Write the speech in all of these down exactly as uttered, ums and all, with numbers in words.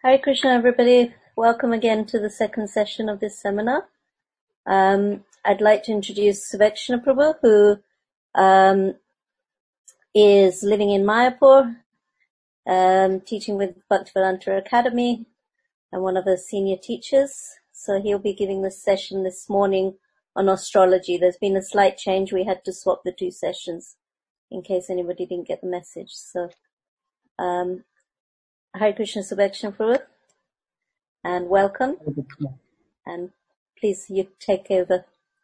Hare Krishna, everybody. Welcome again to the second session of this seminar. Um, I'd like to introduce Suvekshana Prabhu, who um, is living in Mayapur, um, teaching with Bhaktivedanta Academy, and one of the senior teachers. So he'll be giving this session this morning on astrology. There's been a slight change. We had to swap the two sessions in case anybody didn't get the message. So, um, Hare Krishna, Suvekshana Prabhu, and welcome. And please, you take over.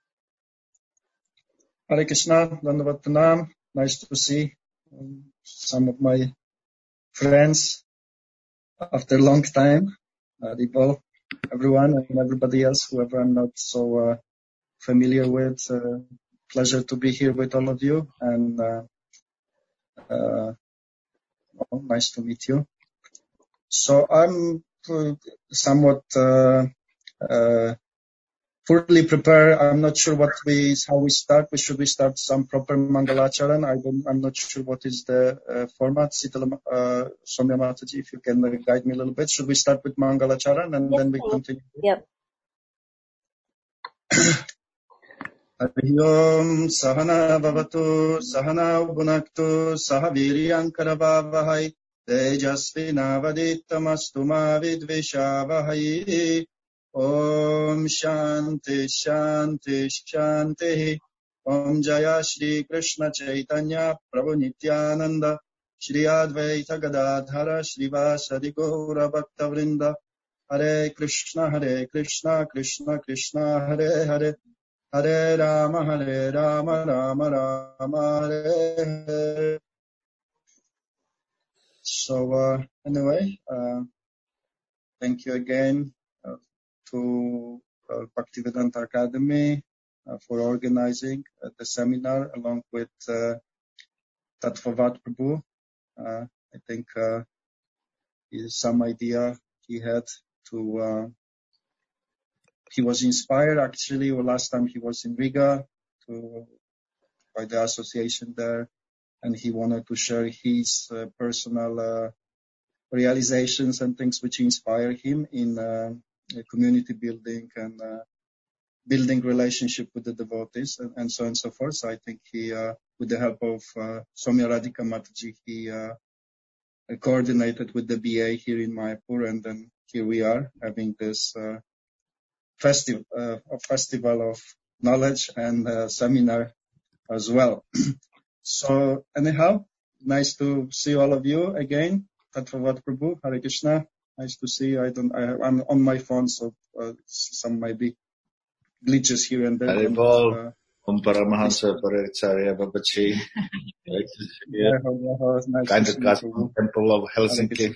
Hare Krishna, Dandavat Pranam. Nice to see um, some of my friends after a long time. Uh, Ripal, everyone and everybody else, whoever I'm not so uh, familiar with. Uh, pleasure to be here with all of you, and uh, uh, well, nice to meet you. So I'm uh, somewhat uh, uh, fully prepared. I'm not sure what we, how we start. We should we start some proper Mangalacharan? I don't, I'm not sure what is the uh, format. Sitala, uh, Soumya Mataji, if you can uh, guide me a little bit. Should we start with Mangalacharan and Yes, then we please. continue? Yep. Harihi Om Sahana Bhavatu Sahana Bhunaktu Sahaviryankaravavahai Tejasvinavaditamastu ma vidvishavahai. Om Shanti Shanti Shanti. Om Jaya Shri Krishna Chaitanya Prabhu Nityananda Shri Advaita Gadadhara Shri Vasadi Gaura Bhakta Vrinda. Hare Krishna Hare Krishna Krishna Krishna Hare Hare Hare Rama Hare Rama Rama Rama Hare Hare. So uh, anyway, uh, thank you again uh, to uh, Bhaktivedanta Academy uh, for organizing uh, the seminar along with uh, Tattvavat Prabhu. Uh, I think uh, some idea he had to, uh, he was inspired actually, or last time he was in Riga to, by the association there, and he wanted to share his uh, personal uh, realizations and things which inspire him in uh, community building and uh, building relationship with the devotees and, and so on and so forth. So I think he, uh, with the help of uh, Soumya Radhika Mataji, he uh, coordinated with the B A here in Mayapur, and then here we are having this uh, festival, uh, a festival of knowledge and uh, seminar as well. So anyhow, nice to see all of you again. Tattvavat Prabhu, Hare Krishna. Nice to see you. I don't, I, I'm on my phone, so uh, some might be glitches here and there. Hare Paul, uh, Om Paramahansa Paracharya Babaji. Kind of Cosmic Temple of Helsinki.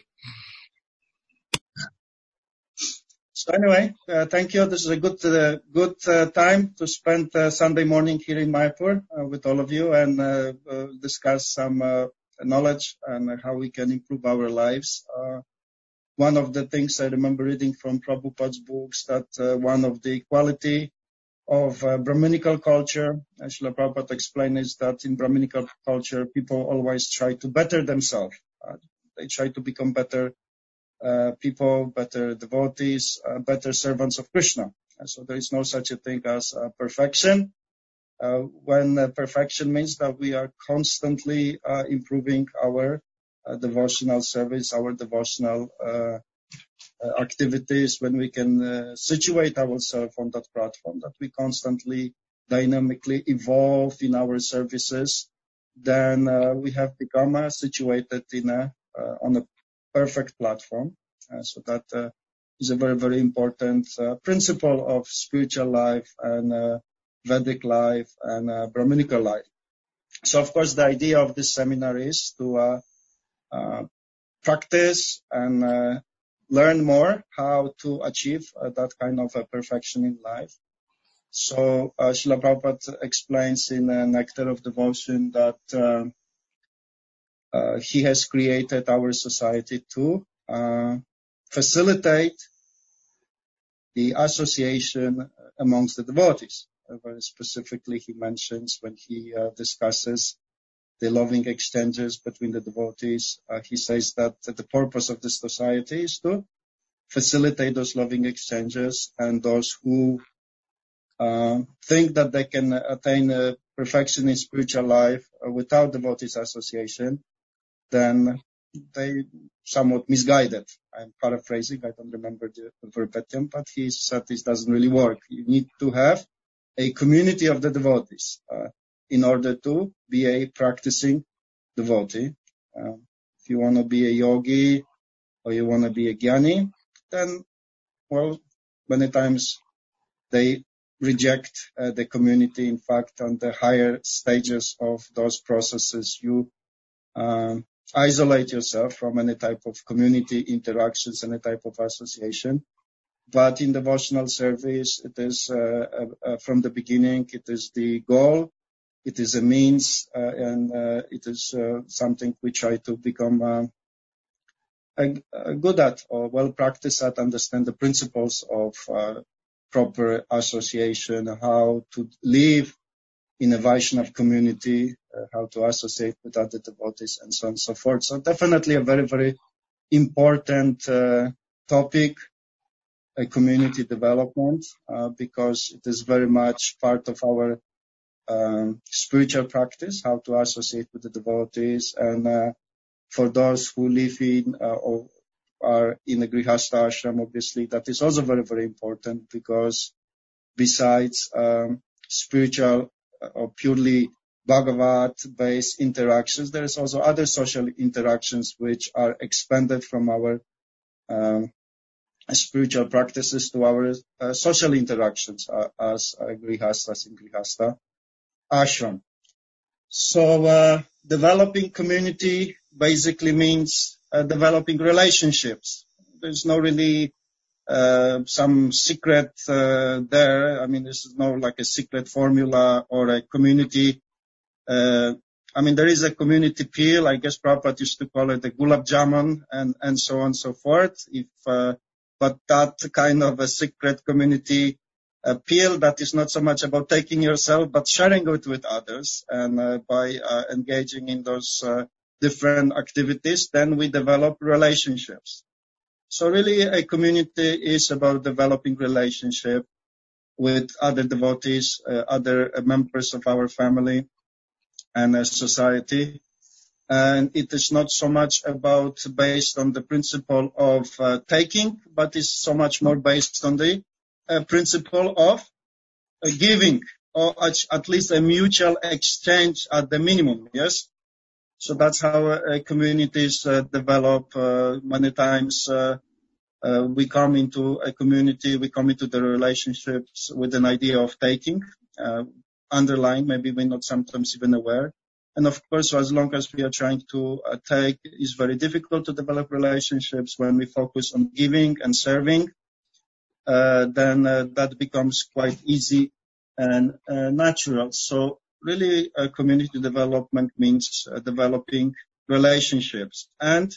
So anyway, uh, thank you. This is a good, uh, good uh, time to spend uh, Sunday morning here in Mayapur uh, with all of you and uh, uh, discuss some uh, knowledge and how we can improve our lives. Uh, one of the things I remember reading from Prabhupada's books that uh, one of the quality of uh, Brahminical culture, as Srila Prabhupada explained, is that in Brahminical culture, people always try to better themselves. Uh, they try to become better uh, people, better devotees, uh, better servants of Krishna. And so there is no such a thing as uh, perfection. Uh, when uh, perfection means that we are constantly uh, improving our uh, devotional service, our devotional uh, Uh, activities, when we can uh, situate ourselves on that platform, that we constantly dynamically evolve in our services, then uh, we have become uh, situated in a, uh, on a perfect platform. Uh, so that uh, is a very, very important uh, principle of spiritual life and uh, Vedic life and uh, Brahminical life. So, of course, the idea of this seminar is to uh, uh, practice and uh, learn more how to achieve uh, that kind of uh, perfection in life. So uh, Srila Prabhupada explains in uh, Nectar of Devotion that uh, uh, he has created our society to uh, facilitate the association amongst the devotees. Uh, very specifically, he mentions when he uh, discusses the loving exchanges between the devotees, uh, he says that the purpose of this society is to facilitate those loving exchanges, and those who uh, think that they can attain uh, perfection in spiritual life uh, without devotees association, then they somewhat misguided. I'm paraphrasing, I don't remember the verbatim, but he said this doesn't really work. You need to have a community of the devotees uh, in order to be a practicing devotee. Uh, if you want to be a yogi or you want to be a jnani, then, well, many times they reject uh, the community. In fact, on the higher stages of those processes, you um, isolate yourself from any type of community interactions, any type of association. But in devotional service, it is uh, uh, from the beginning, it is the goal, it is a means, uh, and uh, it is uh, something we try to become uh, a, a good at or well practiced at, understand the principles of uh, proper association, how to live in a Vaishnava community, uh, how to associate with other devotees, and so on and so forth. So definitely a very, very important uh, topic, a community development, uh, because it is very much part of our um, spiritual practice, how to associate with the devotees. And uh, for those who live in uh, or are in the Grihastha ashram, obviously, that is also very, very important, because besides um, spiritual or purely Bhagavad-based interactions, there is also other social interactions which are expanded from our um, spiritual practices to our uh, social interactions uh, as uh, Grihasthas in Grihastha ashram. So uh, developing community basically means uh, developing relationships. There's no really Uh, some secret uh, there. I mean, this is no like a secret formula or a community. Uh, I mean, there is a community peel. I guess Prabhupada used to call it the gulab jamun, and and so on and so forth. If uh, but that kind of a secret community uh, peel, that is not so much about taking yourself, but sharing it with others, and uh, by uh, engaging in those uh, different activities, then we develop relationships. So really, a community is about developing relationship with other devotees, uh, other members of our family and uh, society. And it is not so much about based on the principle of uh, taking, but is so much more based on the uh, principle of uh, giving, or at, at least a mutual exchange at the minimum, yes? So that's how uh, communities uh, develop uh, many times. Uh, Uh, we come into a community, we come into the relationships with an idea of taking, uh, underlying, maybe we're not sometimes even aware. And of course, as long as we are trying to uh, take, it's very difficult to develop relationships. When we focus on giving and serving, uh, then uh, that becomes quite easy and uh, natural. So really, uh, community development means uh, developing relationships. And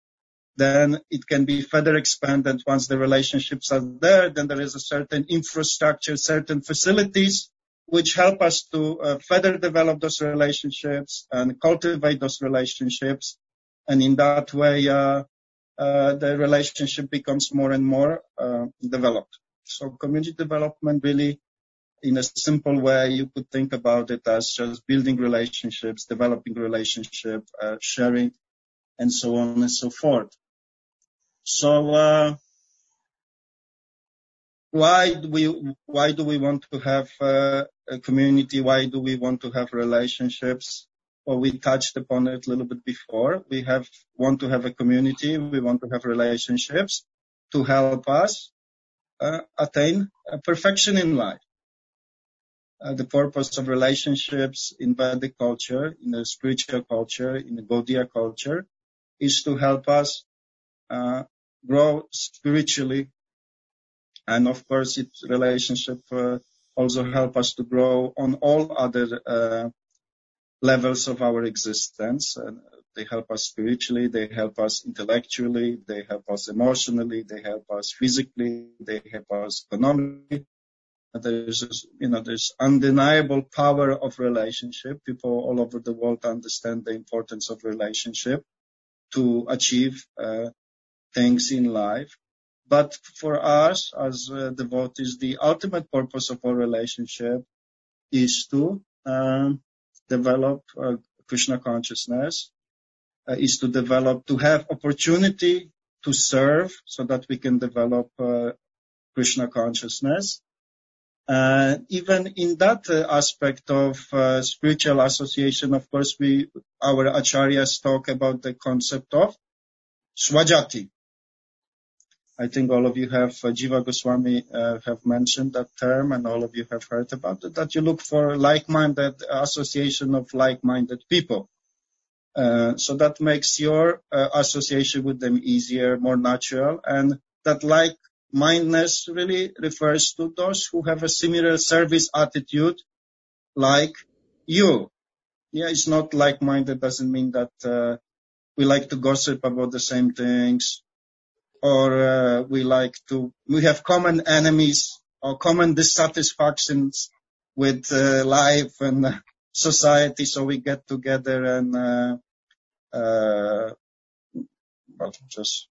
then it can be further expanded once the relationships are there. Then there is a certain infrastructure, certain facilities which help us to uh, further develop those relationships and cultivate those relationships. And in that way, uh, uh, the relationship becomes more and more uh, developed. So community development really, in a simple way, you could think about it as just building relationships, developing relationship, uh, sharing, and so on and so forth. So, uh, why do we, why do we want to have uh, a community? Why do we want to have relationships? Well, we touched upon it a little bit before. We have, want to have a community. We want to have relationships to help us uh, attain a perfection in life. Uh, the purpose of relationships in Vedic culture, in the spiritual culture, in the Gaudiya culture, is to help us uh, grow spiritually. And of course, its relationship uh, also help us to grow on all other uh, levels of our existence. Uh, they help us spiritually, they help us intellectually, they help us emotionally, they help us physically, they help us economically. There's, you know, there's undeniable power of relationship. People all over the world understand the importance of relationship to achieve uh, things in life. But for us as uh, devotees, the ultimate purpose of our relationship is to um, develop uh, Krishna consciousness, uh, is to develop, to have opportunity to serve so that we can develop uh, Krishna consciousness. Uh, even in that uh, aspect of uh, spiritual association, of course, we, our acharyas talk about the concept of swajati. I think all of you have, uh, Jiva Goswami uh, have mentioned that term, and all of you have heard about it, that you look for like-minded association of like-minded people. Uh, so that makes your uh, association with them easier, more natural, and that like-mindedness really refers to those who have a similar service attitude like you. Yeah, it's not like-minded doesn't mean that uh, we like to gossip about the same things, or uh, we like to, we have common enemies or common dissatisfactions with uh, life and uh, society, so we get together and uh, uh, well, just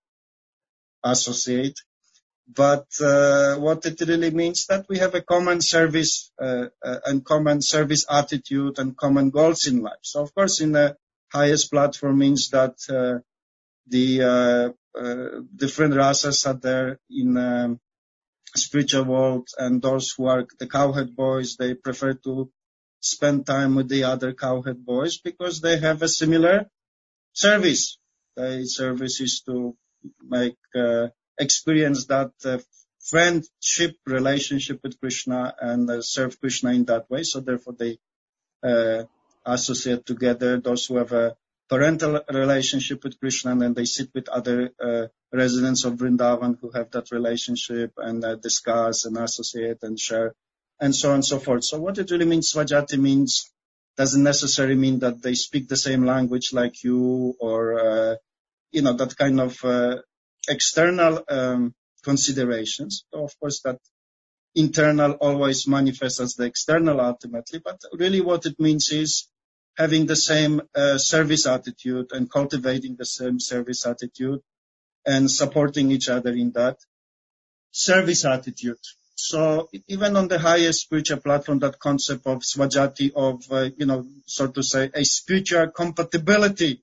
associate. But uh, what it really means that we have a common service uh, uh, and common service attitude and common goals in life. So of course, in the highest platform means that uh, the uh, uh, different rasas are there in um, spiritual world, and those who are the cowhead boys, they prefer to spend time with the other cowhead boys because they have a similar service. Their service is to make uh, experience that uh, friendship relationship with Krishna and uh, serve Krishna in that way. So therefore they uh, associate together. Those who have a parental relationship with Krishna, and then they sit with other uh, residents of Vrindavan who have that relationship and uh, discuss and associate and share and so on and so forth. So what it really means, Svajati means, doesn't necessarily mean that they speak the same language like you, or, uh, you know, that kind of uh, external um, considerations. So of course, that internal always manifests as the external ultimately, but really what it means is having the same uh, service attitude and cultivating the same service attitude and supporting each other in that service attitude. So even on the highest spiritual platform, that concept of swajati, of, uh, you know, so to say, a spiritual compatibility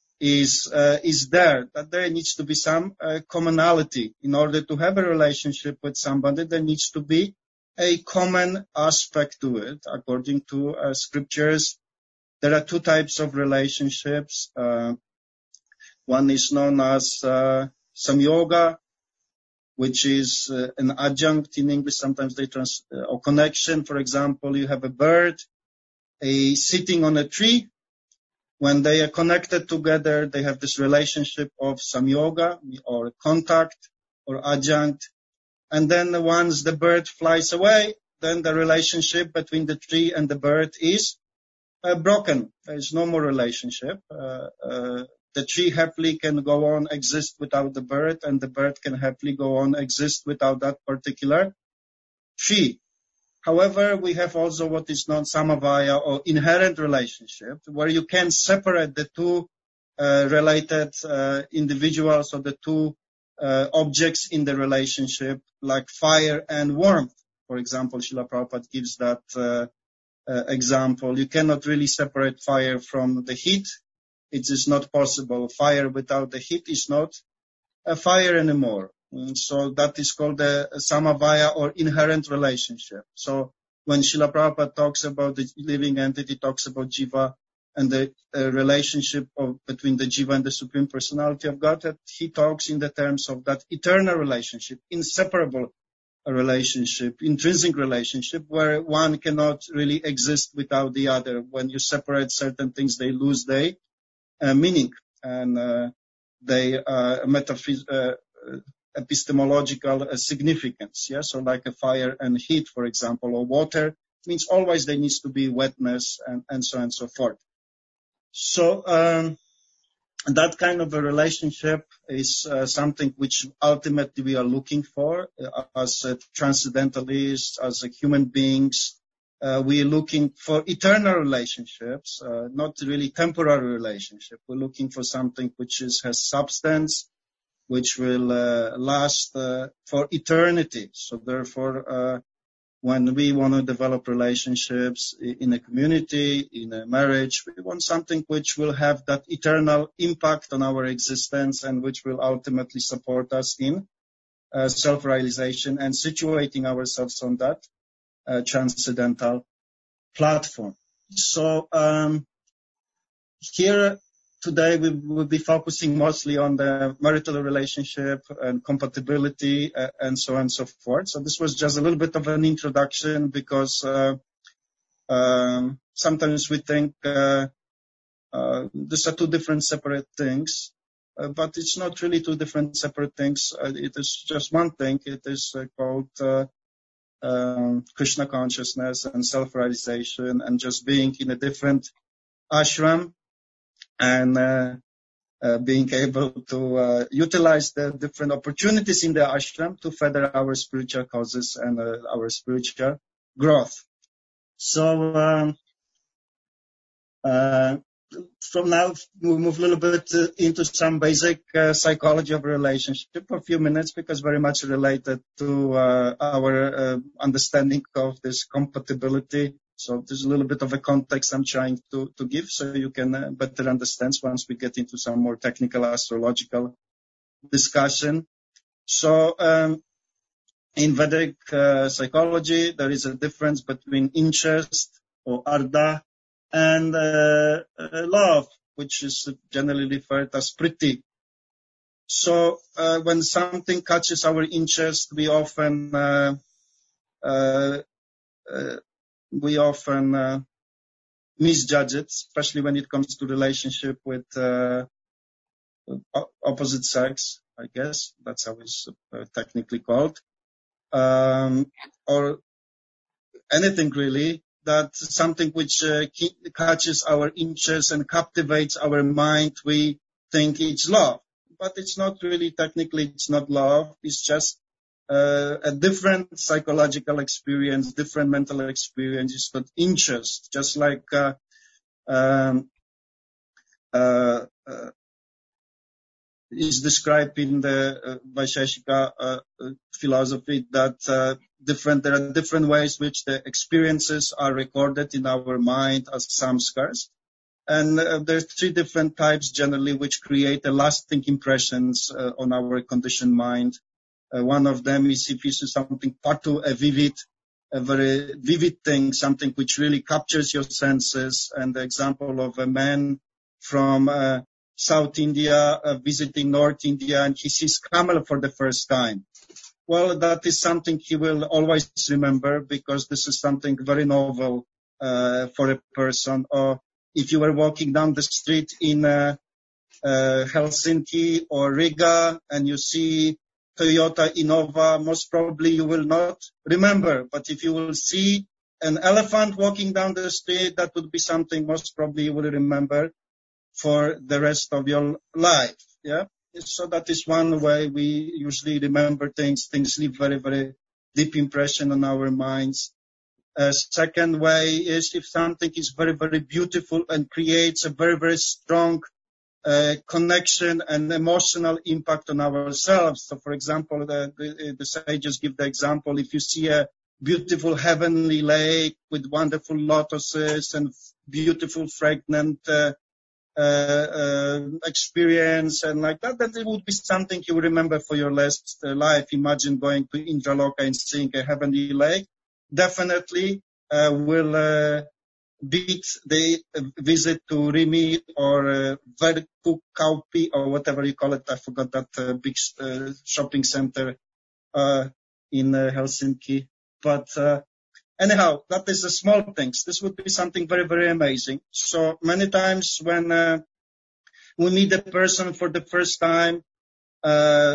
is uh, is there, that there needs to be some uh, commonality. In order to have a relationship with somebody, there needs to be a common aspect to it. According to uh, scriptures, there are two types of relationships. Uh, one is known as uh, samyoga, which is uh, an adjunct in English. Sometimes they trans, uh, or connection. For example, you have a bird, a sitting on a tree. When they are connected together, they have this relationship of samyoga, or contact, or adjunct. And then once the bird flies away, then the relationship between the tree and the bird is uh, broken. There is no more relationship. Uh, uh, the tree happily can go on exist without the bird, and the bird can happily go on exist without that particular tree. However, we have also what is known samavaya, or inherent relationship, where you can separate the two uh, related uh, individuals, or the two uh, objects in the relationship, like fire and warmth. For example, Srila Prabhupada gives that uh, uh, example. You cannot really separate fire from the heat. It is not possible. Fire without the heat is not a fire anymore. And so that is called the samavaya, or inherent relationship. So when Srila Prabhupada talks about the living entity, talks about jiva and the uh, relationship of, between the jiva and the Supreme Personality of Godhead, he talks in the terms of that eternal relationship, inseparable relationship, intrinsic relationship, where one cannot really exist without the other. When you separate certain things, they lose their uh, meaning. And uh, they uh, metaphys- uh, epistemological uh, significance. Yeah, so like a fire and heat, for example, or water, means always there needs to be wetness, and, and so on and so forth. So um, that kind of a relationship is uh, something which ultimately we are looking for uh, as uh, transcendentalists, as uh, human beings. Uh, we are looking for eternal relationships, uh, not really temporary relationship. We're looking for something which is, has substance, which will uh, last uh, for eternity. So therefore, uh, when we want to develop relationships in a community, in a marriage, we want something which will have that eternal impact on our existence and which will ultimately support us in uh, self-realization and situating ourselves on that uh, transcendental platform. So um, here today we will be focusing mostly on the marital relationship and compatibility uh, and so on and so forth. So this was just a little bit of an introduction because uh, um, sometimes we think uh, uh, these are two different separate things, uh, but it's not really two different separate things. Uh, it is just one thing. It is uh, called uh, um, Krishna consciousness and self-realization and just being in a different ashram and uh, uh, being able to uh, utilize the different opportunities in the ashram to further our spiritual causes and uh, our spiritual growth. So um, uh, from now, we'll move a little bit uh, into some basic uh, psychology of relationship for a few minutes because very much related to uh, our uh, understanding of this compatibility. So there's a little bit of a context I'm trying to, to give so you can uh, better understand once we get into some more technical astrological discussion. So um, in Vedic uh, psychology, there is a difference between interest or arda and uh, uh, love, which is generally referred as priti. So uh, when something catches our interest, we often uh, uh, uh, we often uh, misjudge it, especially when it comes to relationship with uh, opposite sex. I guess that's how it's uh, technically called, um, or anything really. That's something which uh, catches our interest and captivates our mind. We think it's love, but it's not really technically, it's not love. It's just uh, a different psychological experience, different mental experience. It's not interest, just like uh, um, uh, uh, is described in the uh, Vaisheshika uh, uh, philosophy that uh, different there are different ways which the experiences are recorded in our mind as samskars, and uh, there's three different types generally which create a lasting impressions uh, on our conditioned mind. Uh, one of them is if you see something patu, a vivid, a very vivid thing, something which really captures your senses, and the example of a man from uh, South India uh, visiting North India and he sees camel for the first time. Well, that is something he will always remember because this is something very novel uh, for a person. Or if you were walking down the street in uh, uh, Helsinki or Riga and you see Toyota Innova, most probably you will not remember. But if you will see an elephant walking down the street, that would be something most probably you will remember for the rest of your life. Yeah. So that is one way we usually remember things. Things leave very, very deep impression on our minds. Uh, second way is if something is very, very beautiful and creates a very, very strong uh, connection and emotional impact on ourselves. So, for example, the, the, the sages give the example, if you see a beautiful heavenly lake with wonderful lotuses and beautiful fragrant uh, Uh, uh, experience and like that, that it would be something you remember for your last uh, life. Imagine going to Indraloka and seeing a heavenly lake. Definitely uh, will uh, beat the uh, visit to Rimi or uh, Verkkauppy or whatever you call it. I forgot that uh, big uh, shopping center uh, in uh, Helsinki. But uh, anyhow, that is the small things. This would be something very, very amazing. So many times when uh, we meet a person for the first time, uh,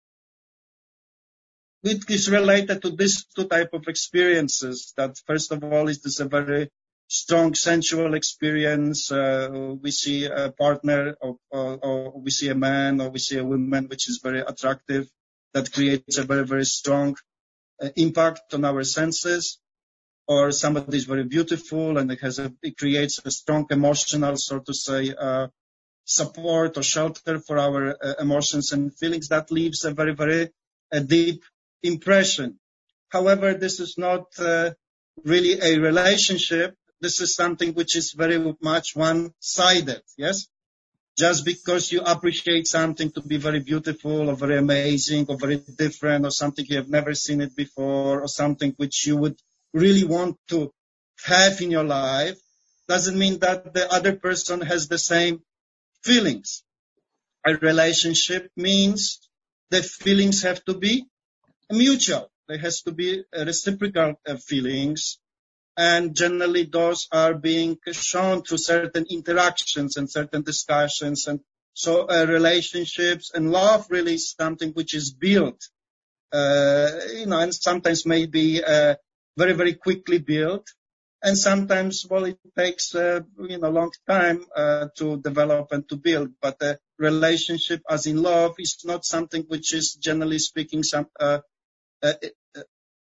it is related to these two type of experiences. That first of all is this a very strong sensual experience. Uh, we see a partner or, or, or we see a man or we see a woman which is very attractive. That creates a very, very strong uh, impact on our senses. Or somebody is very beautiful and it has a, it creates a strong emotional, so to say, uh, support or shelter for our uh, emotions and feelings, that leaves a very, very a deep impression. However, this is not uh, really a relationship. This is something which is very much one-sided, yes? Just because you appreciate something to be very beautiful or very amazing or very different or something you have never seen it before or something which you would really want to have in your life, doesn't mean that the other person has the same feelings. A relationship means the feelings have to be mutual. There has to be reciprocal uh, feelings. And generally those are being shown through certain interactions and certain discussions. And so uh, relationships and love really is something which is built, uh, you know, and sometimes maybe uh, very, very quickly built. And sometimes, well, it takes, uh, you know, a long time uh, to develop and to build. But a relationship, as in love, is not something which is, generally speaking, some uh, uh, uh,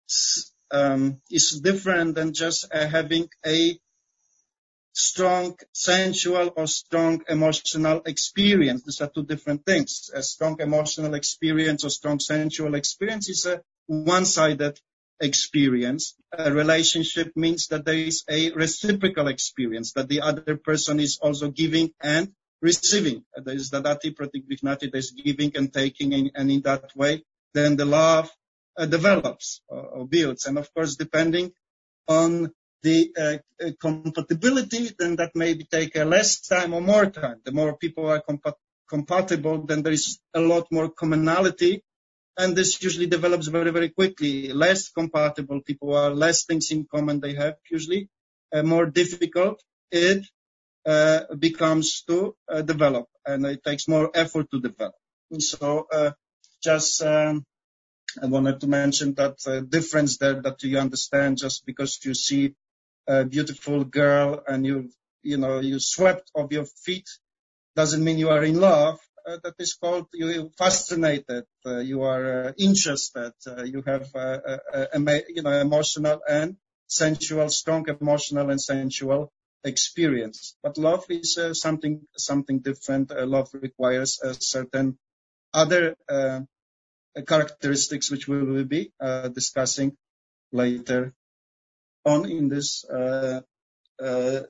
Um, is different than just uh, having a strong sensual or strong emotional experience. These are two different things. A strong emotional experience or strong sensual experience is a one-sided experience. A relationship means that there is a reciprocal experience, that the other person is also giving and receiving. There is dadati pratikvichnati, there is giving and taking, and, and in that way, then the love uh, develops or, or builds. And of course, depending on the uh, uh, compatibility, then that may take uh, less time or more time. The more people are compa- compatible, then there is a lot more commonality, and this usually develops very, very quickly. Less compatible people are, less things in common they have, usually uh, more difficult it uh, becomes to uh, develop, and it takes more effort to develop. And so uh, just um, I wanted to mention that uh, difference there, that you understand. Just because you see a beautiful girl and you, you know, you swept off your feet, doesn't mean you are in love. Uh, that is called you fascinated. Uh, you are uh, interested. Uh, you have, uh, uh, uh, you know, emotional and sensual, strong emotional and sensual experience. But love is uh, something, something different. Uh, love requires a certain other uh, characteristics, which we will be uh, discussing later on in this. Uh, uh,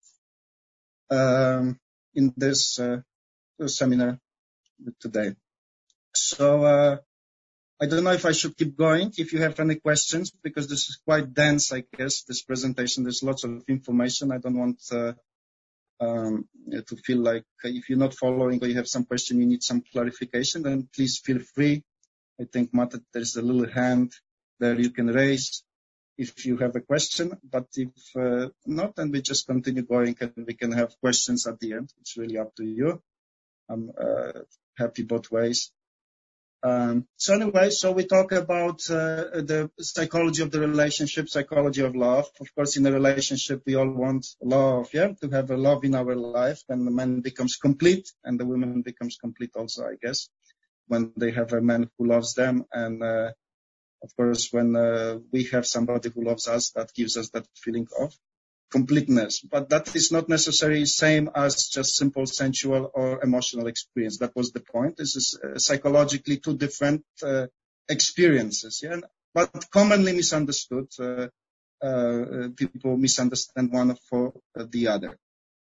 Um, in this uh, seminar today. So uh, I don't know if I should keep going. If you have any questions, because this is quite dense, I guess, this presentation. There's lots of information. I don't want uh, um, to feel like if you're not following or you have some question, you need some clarification, then please feel free. I think, Mata, there's a little hand there you can raise if you have a question, but if uh, not, then we just continue going and we can have questions at the end. It's really up to you. I'm uh, happy both ways. Um, so anyway, so we talk about uh, the psychology of the relationship, psychology of love. Of course, in a relationship, we all want love, yeah, to have a love in our life, and the man becomes complete, and the woman becomes complete also, I guess, when they have a man who loves them. And uh, of course, when uh, we have somebody who loves us, that gives us that feeling of completeness. But that is not necessarily same as just simple sensual or emotional experience. That was the point. This is uh, psychologically two different uh, experiences, yeah, but commonly misunderstood. Uh, uh, people misunderstand one for the other.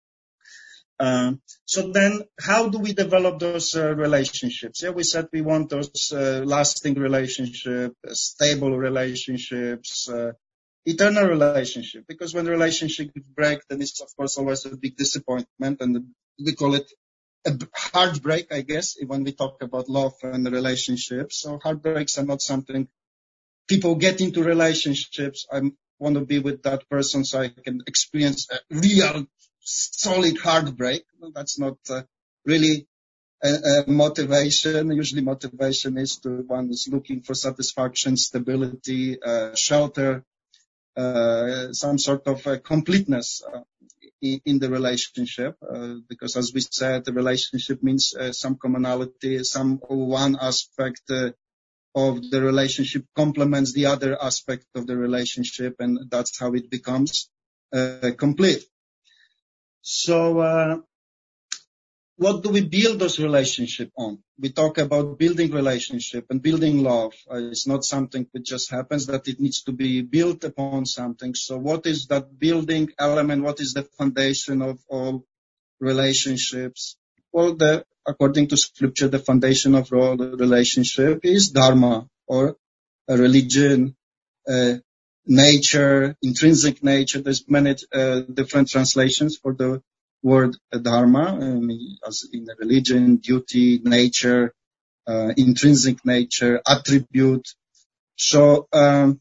Um, so then, how do we develop those uh, relationships? Yeah, we said we want those uh, lasting relationships, uh, stable relationships, uh, eternal relationship. Because when relationships break, then it's of course always a big disappointment, and we call it a heartbreak, I guess, when we talk about love and relationships. So heartbreaks are not something people get into relationships. I want to be with that person so I can experience a real solid heartbreak. That's not uh, really a, a motivation. Usually motivation is to one is looking for satisfaction, stability, uh, shelter, uh, some sort of uh, completeness uh, in, in the relationship. Uh, because as we said, the relationship means uh, some commonality, some one aspect uh, of the relationship complements the other aspect of the relationship, and that's how it becomes uh, complete. So, uh, what do we build those relationships on? We talk about building relationship and building love. Uh, it's not something that just happens, that it needs to be built upon something. So what is that building element? What is the foundation of all relationships? Well, the, according to scripture, the foundation of all relationship is dharma, or a religion, uh, nature, intrinsic nature. There's many uh, different translations for the word uh, dharma, um, as in the religion, duty, nature, uh, intrinsic nature, attribute. So um,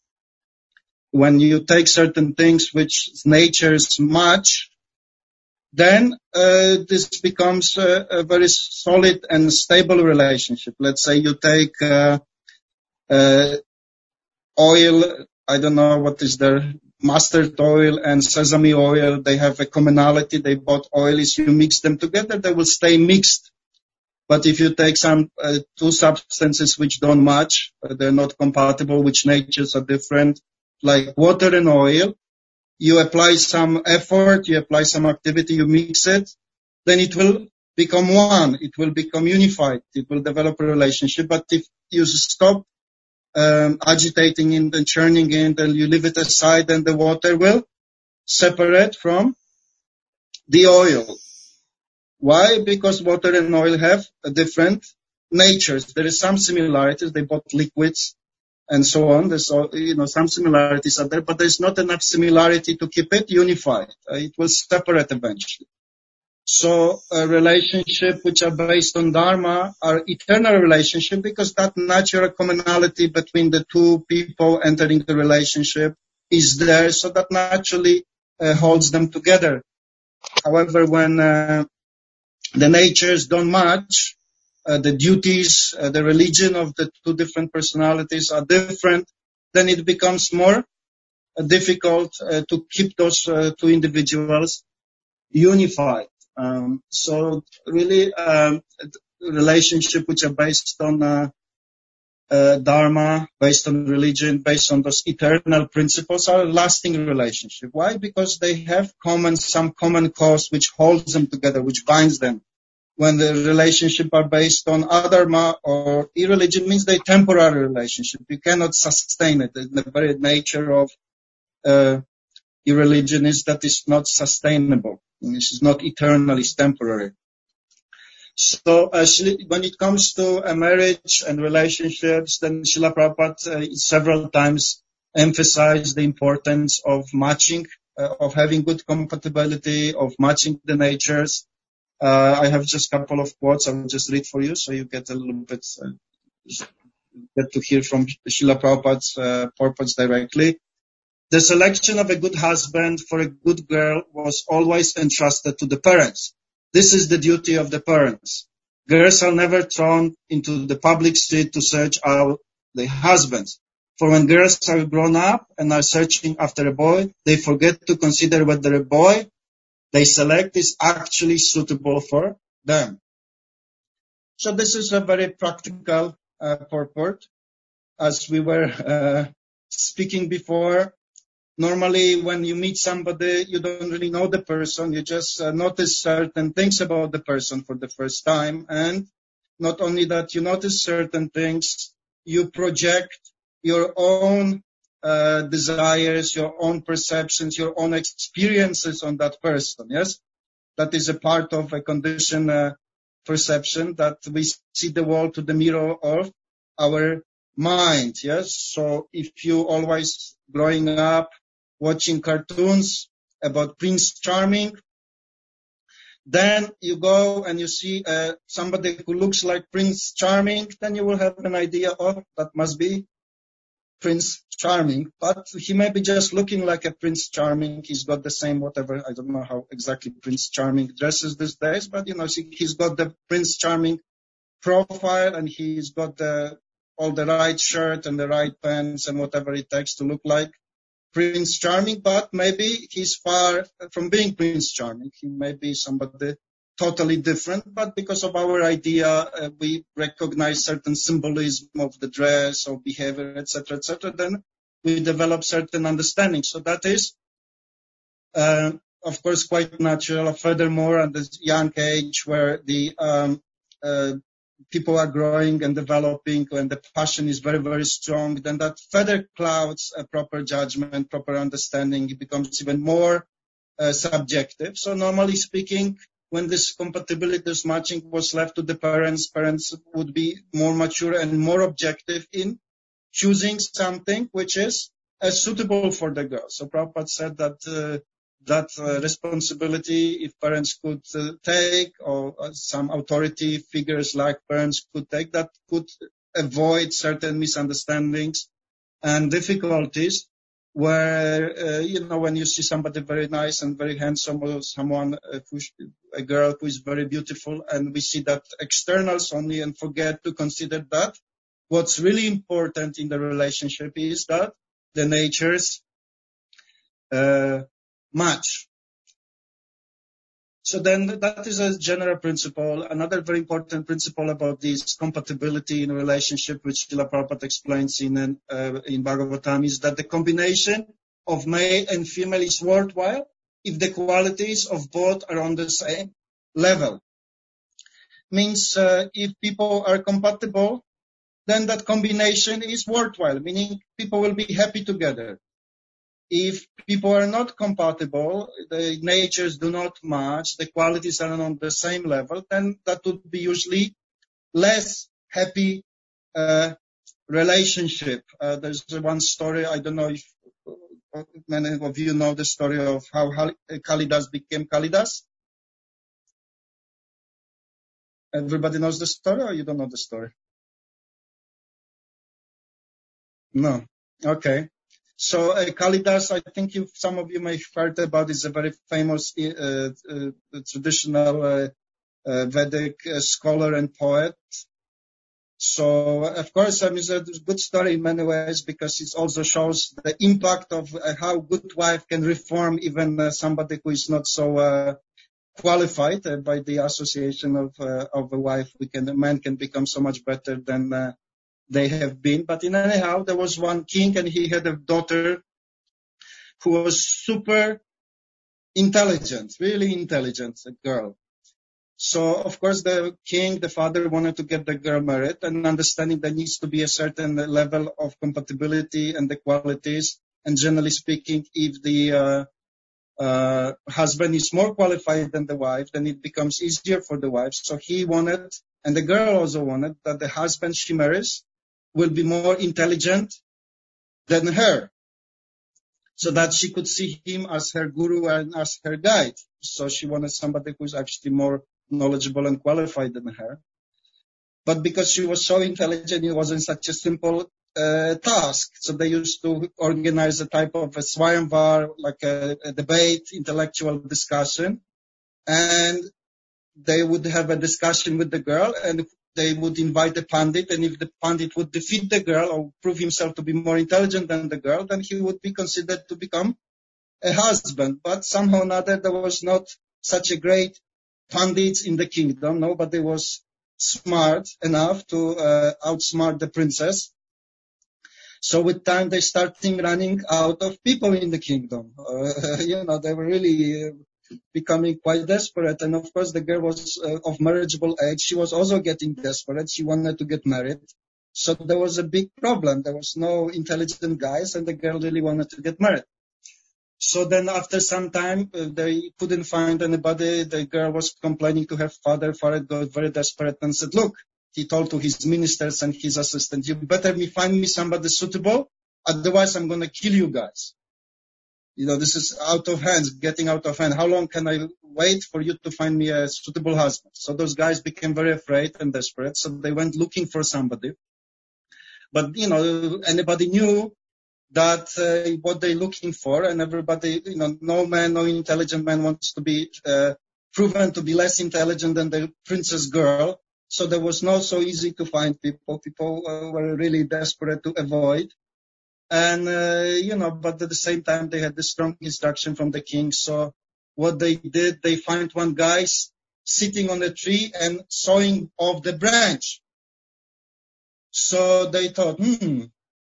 when you take certain things which nature's match, then uh, this becomes a, a very solid and stable relationship. Let's say you take uh, uh, oil, I don't know what is there, mustard oil and sesame oil, they have a commonality. They both oils, you mix them together, they will stay mixed. But if you take some uh, two substances which don't match, uh, they're not compatible, which natures are different, like water and oil, you apply some effort, you apply some activity, you mix it, then it will become one, it will become unified, it will develop a relationship. But if you stop um, agitating it and churning it, then you leave it aside, and the water will separate from the oil. Why? Because water and oil have a different natures. There is some similarities, they both liquids and so on. There's, you know, some similarities are there, but there's not enough similarity to keep it unified. Uh, it will separate eventually. So a relationship which are based on dharma are eternal relationship, because that natural commonality between the two people entering the relationship is there, so that naturally uh, holds them together. However, when uh, the natures don't match, uh, the duties, uh, the religion of the two different personalities are different, then it becomes more uh, difficult uh, to keep those uh, two individuals unified. Um, so really, um, relationship which are based on uh, uh, dharma, based on religion, based on those eternal principles, are a lasting relationship. Why? Because they have common, some common cause which holds them together, which binds them. When the relationship are based on adharma or irreligion, means they temporary relationship. You cannot sustain it. The very nature of uh, irreligion is that it's not sustainable. This is not eternal, it's temporary. So uh, when it comes to a marriage and relationships, then Srila Prabhupada uh, several times emphasized the importance of matching, uh, of having good compatibility, of matching the natures. Uh, I have just a couple of quotes I will just read for you, so you get a little bit, uh, get to hear from Srila Prabhupada's uh, purpose directly. The selection of a good husband for a good girl was always entrusted to the parents. This is the duty of the parents. Girls are never thrown into the public street to search out their husbands. For when girls are grown up and are searching after a boy, they forget to consider whether a boy they select is actually suitable for them. So this is a very practical uh, purport. As we were uh, speaking before, normally when you meet somebody, you don't really know the person. You just uh, notice certain things about the person for the first time. And not only that, you notice certain things, you project your own uh, desires, your own perceptions, your own experiences on that person, yes? That is a part of a conditioned uh, perception, that we see the world to the mirror of our mind, yes? So if you always growing up watching cartoons about Prince Charming, then you go and you see uh, somebody who looks like Prince Charming, then you will have an idea, oh, that must be Prince Charming. But he may be just looking like a Prince Charming. He's got the same whatever, I don't know how exactly Prince Charming dresses these days, but you know, he's got the Prince Charming profile, and he's got the all the right shirt and the right pants and whatever it takes to look like Prince Charming, but maybe he's far from being Prince Charming. He may be somebody totally different, but because of our idea, uh, we recognize certain symbolism of the dress or behavior, et cetera, et cetera. Then we develop certain understanding. So that is uh, of course, quite natural. Furthermore, at this young age where the um, uh, people are growing and developing and the passion is very, very strong, then that further clouds a proper judgment, proper understanding. It becomes even more uh, subjective. So normally speaking, when this compatibility, this matching was left to the parents, parents would be more mature and more objective in choosing something which is uh, suitable for the girl. So Prabhupada said that uh, that uh, responsibility, if parents could uh, take, or uh, some authority figures like parents could take, that could avoid certain misunderstandings and difficulties where, uh, you know, when you see somebody very nice and very handsome, or someone, uh, who's, a girl who is very beautiful, and we see that externals only and forget to consider that what's really important in the relationship is that the natures uh, match. So then that is a general principle. Another very important principle about this compatibility in a relationship, which Srila Prabhupada explains in, uh, in Bhagavatam, is that the combination of male and female is worthwhile if the qualities of both are on the same level. Means uh, if people are compatible, then that combination is worthwhile, meaning people will be happy together. If people are not compatible, the natures do not match, the qualities are not on the same level, then that would be usually less happy uh, relationship. Uh, there's one story, I don't know if many of you know the story of how Kalidas became Kalidas. Everybody knows the story, or you don't know the story? No. Okay. So uh, Kalidas, I think you, some of you may have heard about, is a very famous uh, uh, traditional uh, uh, Vedic uh, scholar and poet. So, of course, I mean, it's a good story in many ways, because it also shows the impact of uh, how good wife can reform even uh, somebody who is not so uh, qualified uh, by the association of uh, of a wife. We can, a man can become so much better than uh, they have been. But in anyhow, there was one king, and he had a daughter who was super intelligent, really intelligent, a girl. So, of course, the king, the father, wanted to get the girl married, and understanding there needs to be a certain level of compatibility and the qualities. And generally speaking, if the uh, uh, husband is more qualified than the wife, then it becomes easier for the wife. So he wanted, and the girl also wanted, that the husband she marries will be more intelligent than her, so that she could see him as her guru and as her guide. So she wanted somebody who's actually more knowledgeable and qualified than her. But because she was so intelligent, it wasn't such a simple uh, task. So they used to organize a type of a swayamvar, like a, a debate, intellectual discussion. And they would have a discussion with the girl, and they would invite a pandit, and if the pandit would defeat the girl or prove himself to be more intelligent than the girl, then he would be considered to become a husband. But somehow or another, there was not such a great pandits in the kingdom. Nobody was smart enough to uh, outsmart the princess. So with time, they started running out of people in the kingdom. Uh, you know, they were really uh, becoming quite desperate. And of course, the girl was uh, of marriageable age. She was also getting desperate. She wanted to get married. So there was a big problem. There was no intelligent guys, and the girl really wanted to get married. So then after some time, uh, they couldn't find anybody. The girl was complaining to her father. Father got very desperate and said, look, he told to his ministers and his assistant, you better me find me somebody suitable, otherwise I'm going to kill you guys. You know, this is out of hands, getting out of hand. How long can I wait for you to find me a suitable husband? So those guys became very afraid and desperate. So they went looking for somebody. But, you know, anybody knew that uh, what they're looking for, and everybody, you know, no man, no intelligent man wants to be uh, proven to be less intelligent than the princess girl. So there was not so easy to find people. People uh, were really desperate to avoid. And, uh, you know, but at the same time, they had the strong instruction from the king. So what they did, they find one guy sitting on a tree and sawing off the branch. So they thought, hmm,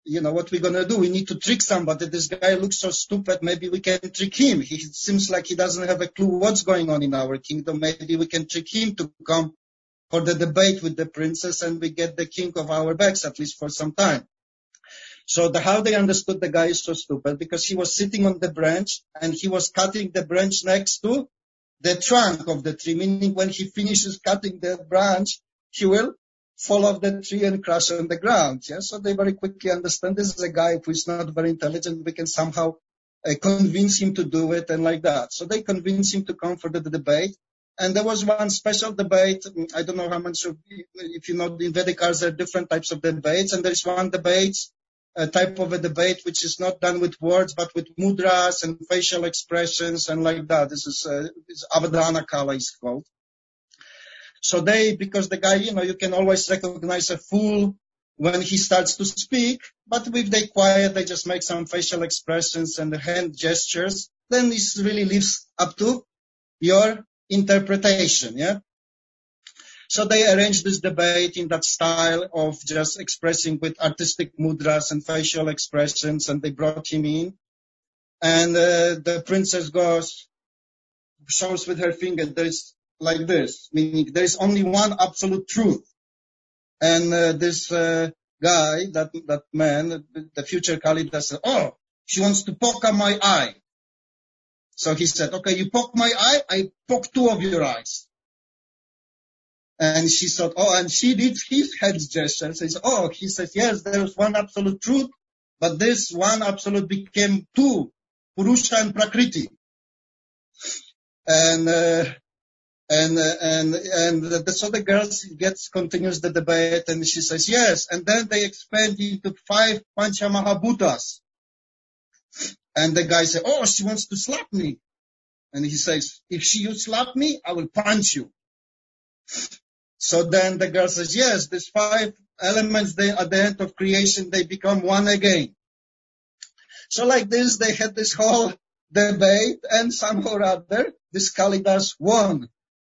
you know, what we're going to do? We need to trick somebody. This guy looks so stupid. Maybe we can trick him. He seems like he doesn't have a clue what's going on in our kingdom. Maybe we can trick him to come for the debate with the princess, and we get the king of our backs, at least for some time. So the, how they understood the guy is so stupid, because he was sitting on the branch, and he was cutting the branch next to the trunk of the tree, meaning when he finishes cutting the branch, he will fall off the tree and crash on the ground. Yeah? So they very quickly understand this is a guy who is not very intelligent. We can somehow uh, convince him to do it, and like that. So they convinced him to come for the, the debate. And there was one special debate. I don't know how much of, if you know, in Vedic arts, there are different types of debates. And there is one debate, a type of a debate, which is not done with words, but with mudras and facial expressions and like that. This is, uh, this Avadhana Kala is called. So they, because the guy, you know, you can always recognize a fool when he starts to speak, but if they quiet, they just make some facial expressions and the hand gestures, then this really lives up to your interpretation, yeah? So they arranged this debate in that style of just expressing with artistic mudras and facial expressions, and they brought him in. And uh, the princess goes, shows with her finger, there's like this, meaning there is only one absolute truth. And uh, this uh, guy, that that man, the future Kalidas said, oh, she wants to poke at my eye. So he said, okay, you poke my eye, I poke two of your eyes. And she thought, oh, and she did his head gesture. So he said, oh, he says, yes, there's one absolute truth, but this one absolute became two, Purusha and Prakriti. And, uh, and, uh, and, and the, so the girl gets, continues the debate, and she says, yes. And then they expand into five Panchamahabhutas. And the guy said, oh, she wants to slap me. And he says, if she, you slap me, I will punch you. So then the girl says, yes, these five elements, they, at the end of creation, they become one again. So like this, they had this whole debate, and somehow or other, this Kalidas won.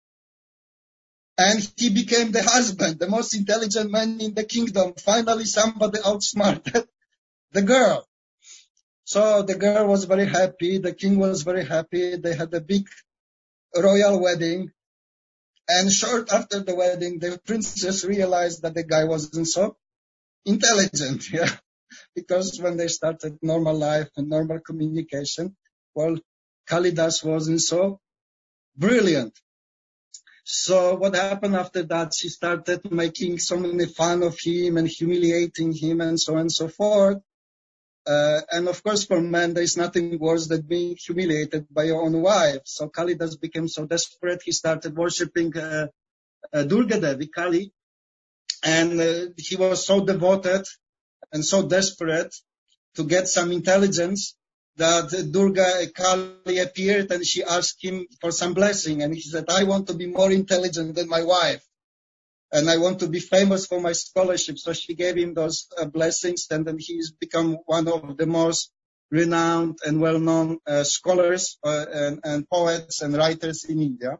And he became the husband, the most intelligent man in the kingdom. Finally, somebody outsmarted the girl. So the girl was very happy. The king was very happy. They had a big royal wedding. And short after the wedding, the princess realized that the guy wasn't so intelligent. Yeah, because when they started normal life and normal communication, well, Kalidas wasn't so brilliant. So what happened after that? She started making so many fun of him and humiliating him and so on and so forth. Uh, and of course, for men, there is nothing worse than being humiliated by your own wife. So Kalidas became so desperate, he started worshipping uh, uh, Durga Devi, Kali. And uh, he was so devoted and so desperate to get some intelligence that Durga Kali appeared and she asked him for some blessing. And he said, I want to be more intelligent than my wife. And I want to be famous for my scholarship. So she gave him those uh, blessings, and then he's become one of the most renowned and well-known uh, scholars uh, and, and poets and writers in India.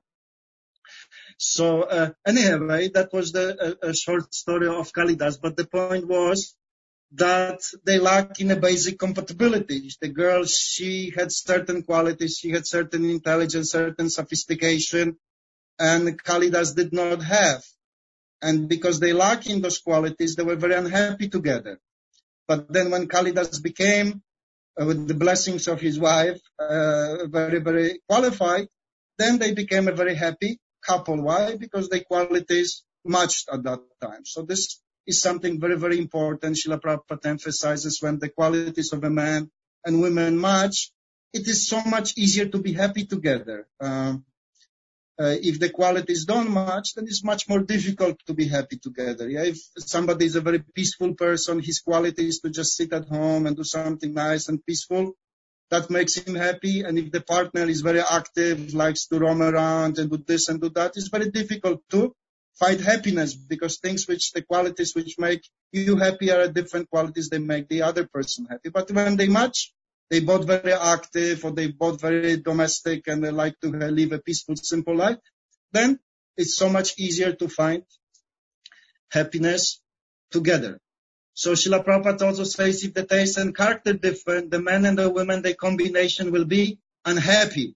So uh, anyway, that was the uh, a short story of Kalidas. But the point was that they lack in a basic compatibility. The girl, she had certain qualities, she had certain intelligence, certain sophistication, and Kalidas did not have. And because they lack in those qualities, they were very unhappy together. But then when Kalidas became, uh, with the blessings of his wife, uh, very, very qualified, then they became a very happy couple. Why? Because their qualities matched at that time. So this is something very, very important. Srila Prabhupada emphasizes when the qualities of a man and women match, it is so much easier to be happy together. Um, Uh, if the qualities don't match, then it's much more difficult to be happy together. Yeah? If somebody is a very peaceful person, his quality is to just sit at home and do something nice and peaceful, that makes him happy. And if the partner is very active, likes to roam around and do this and do that, it's very difficult to find happiness, because things which, the qualities which make you happy are different qualities that make the other person happy. But when they match, they both very active, or they both very domestic, and they like to live a peaceful, simple life, then it's so much easier to find happiness together. So Srila Prabhupada also says if the taste and character different, the men and the women, the combination will be unhappy.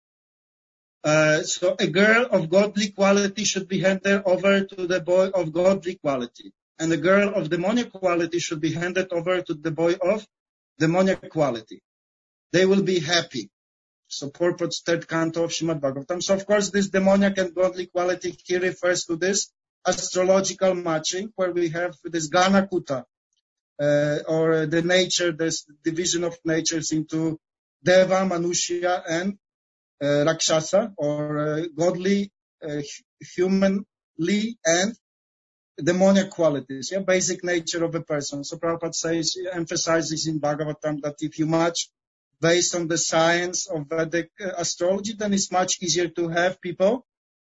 Uh, so a girl of godly quality should be handed over to the boy of godly quality. And a girl of demoniac quality should be handed over to the boy of demoniac quality. They will be happy. So purport's third canto of Srimad Bhagavatam. So of course this demoniac and godly quality here refers to this astrological matching where we have this Gana Kuta, uh, or the nature, this division of natures into Deva, Manushya and uh, Rakshasa, or uh, godly, uh, humanly and demoniac qualities, yeah, basic nature of a person. So Prabhupada says, emphasizes in Bhagavatam that if you match based on the science of Vedic uh, astrology, then it's much easier to have people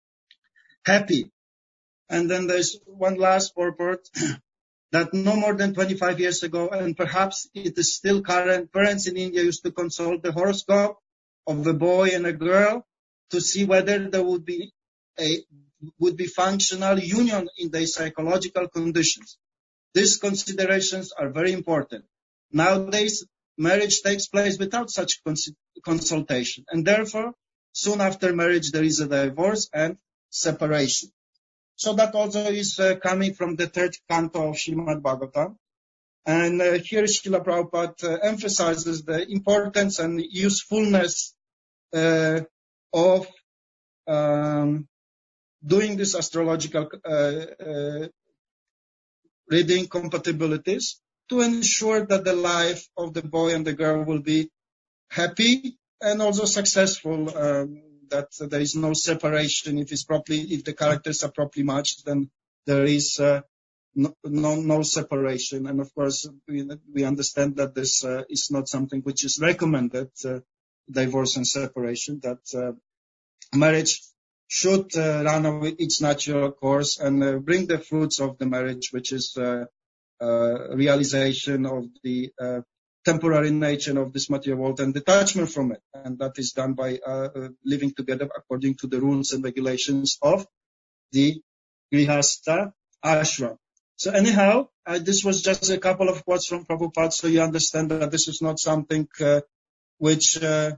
happy. And then there's one last purport that no more than twenty-five years ago, and perhaps it is still current, parents in India used to consult the horoscope of a boy and a girl to see whether there would be a would be functional union in their psychological conditions. These considerations are very important. Nowadays, marriage takes place without such cons- consultation, and therefore, soon after marriage, there is a divorce and separation. So that also is uh, coming from the third canto of Srimad Bhagavatam. And uh, here Srila Prabhupada uh, emphasizes the importance and usefulness uh, of um, doing this astrological uh, uh, reading compatibilities to ensure that the life of the boy and the girl will be happy and also successful, um, that uh, there is no separation. If it's properly, if the characters are properly matched, then there is uh, no, no no separation. And of course, we, we understand that this uh, is not something which is recommended, uh, divorce and separation, that uh, marriage should uh, run away its natural course and uh, bring the fruits of the marriage, which is uh, uh, realization of the uh, temporary nature of this material world and detachment from it. And that is done by uh, uh, living together according to the rules and regulations of the Grihastha ashram. So anyhow, uh, this was just a couple of quotes from Prabhupada, so you understand that this is not something uh, which uh,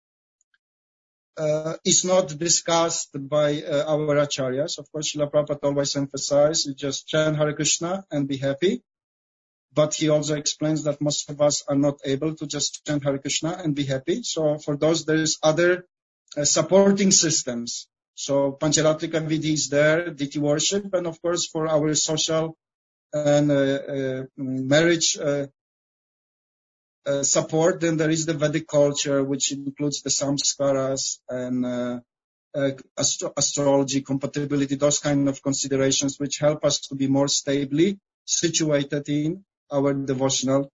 uh, is not discussed by uh, our acharyas. Of course, Srila Prabhupada always emphasizes, you just chant Hare Krishna and be happy. But he also explains that most of us are not able to just chant Hare Krishna and be happy. So for those, there is other uh, supporting systems. So Pancharatrika Vidhi is there, deity worship, and of course for our social and uh, uh, marriage uh, uh, support, then there is the Vedic culture, which includes the samskaras and uh, uh, astro- astrology, compatibility, those kind of considerations, which help us to be more stably situated in our devotional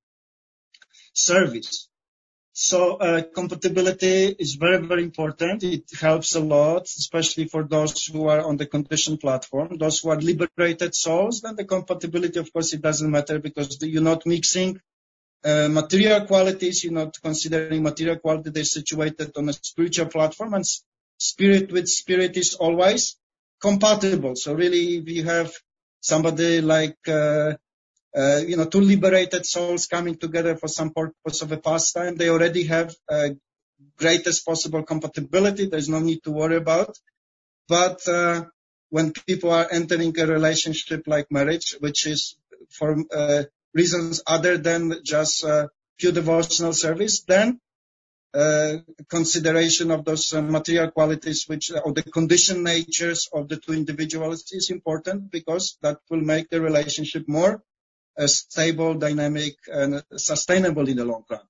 service. So uh, compatibility is very, very important. It helps a lot, especially for those who are on the conditioned platform. Those who are liberated souls, then the compatibility, of course, it doesn't matter because you're not mixing uh, material qualities, you're not considering material quality. They're situated on a spiritual platform, and spirit with spirit is always compatible. So really, if you have somebody like uh, Uh, you know, two liberated souls coming together for some purpose of a pastime, they already have uh, greatest possible compatibility. There's no need to worry about. But uh, when people are entering a relationship like marriage, which is for uh, reasons other than just uh, pure devotional service, then uh, consideration of those uh, material qualities, which or the conditioned natures of the two individuals, is important because that will make the relationship more Uh, stable, dynamic, and sustainable in the long run.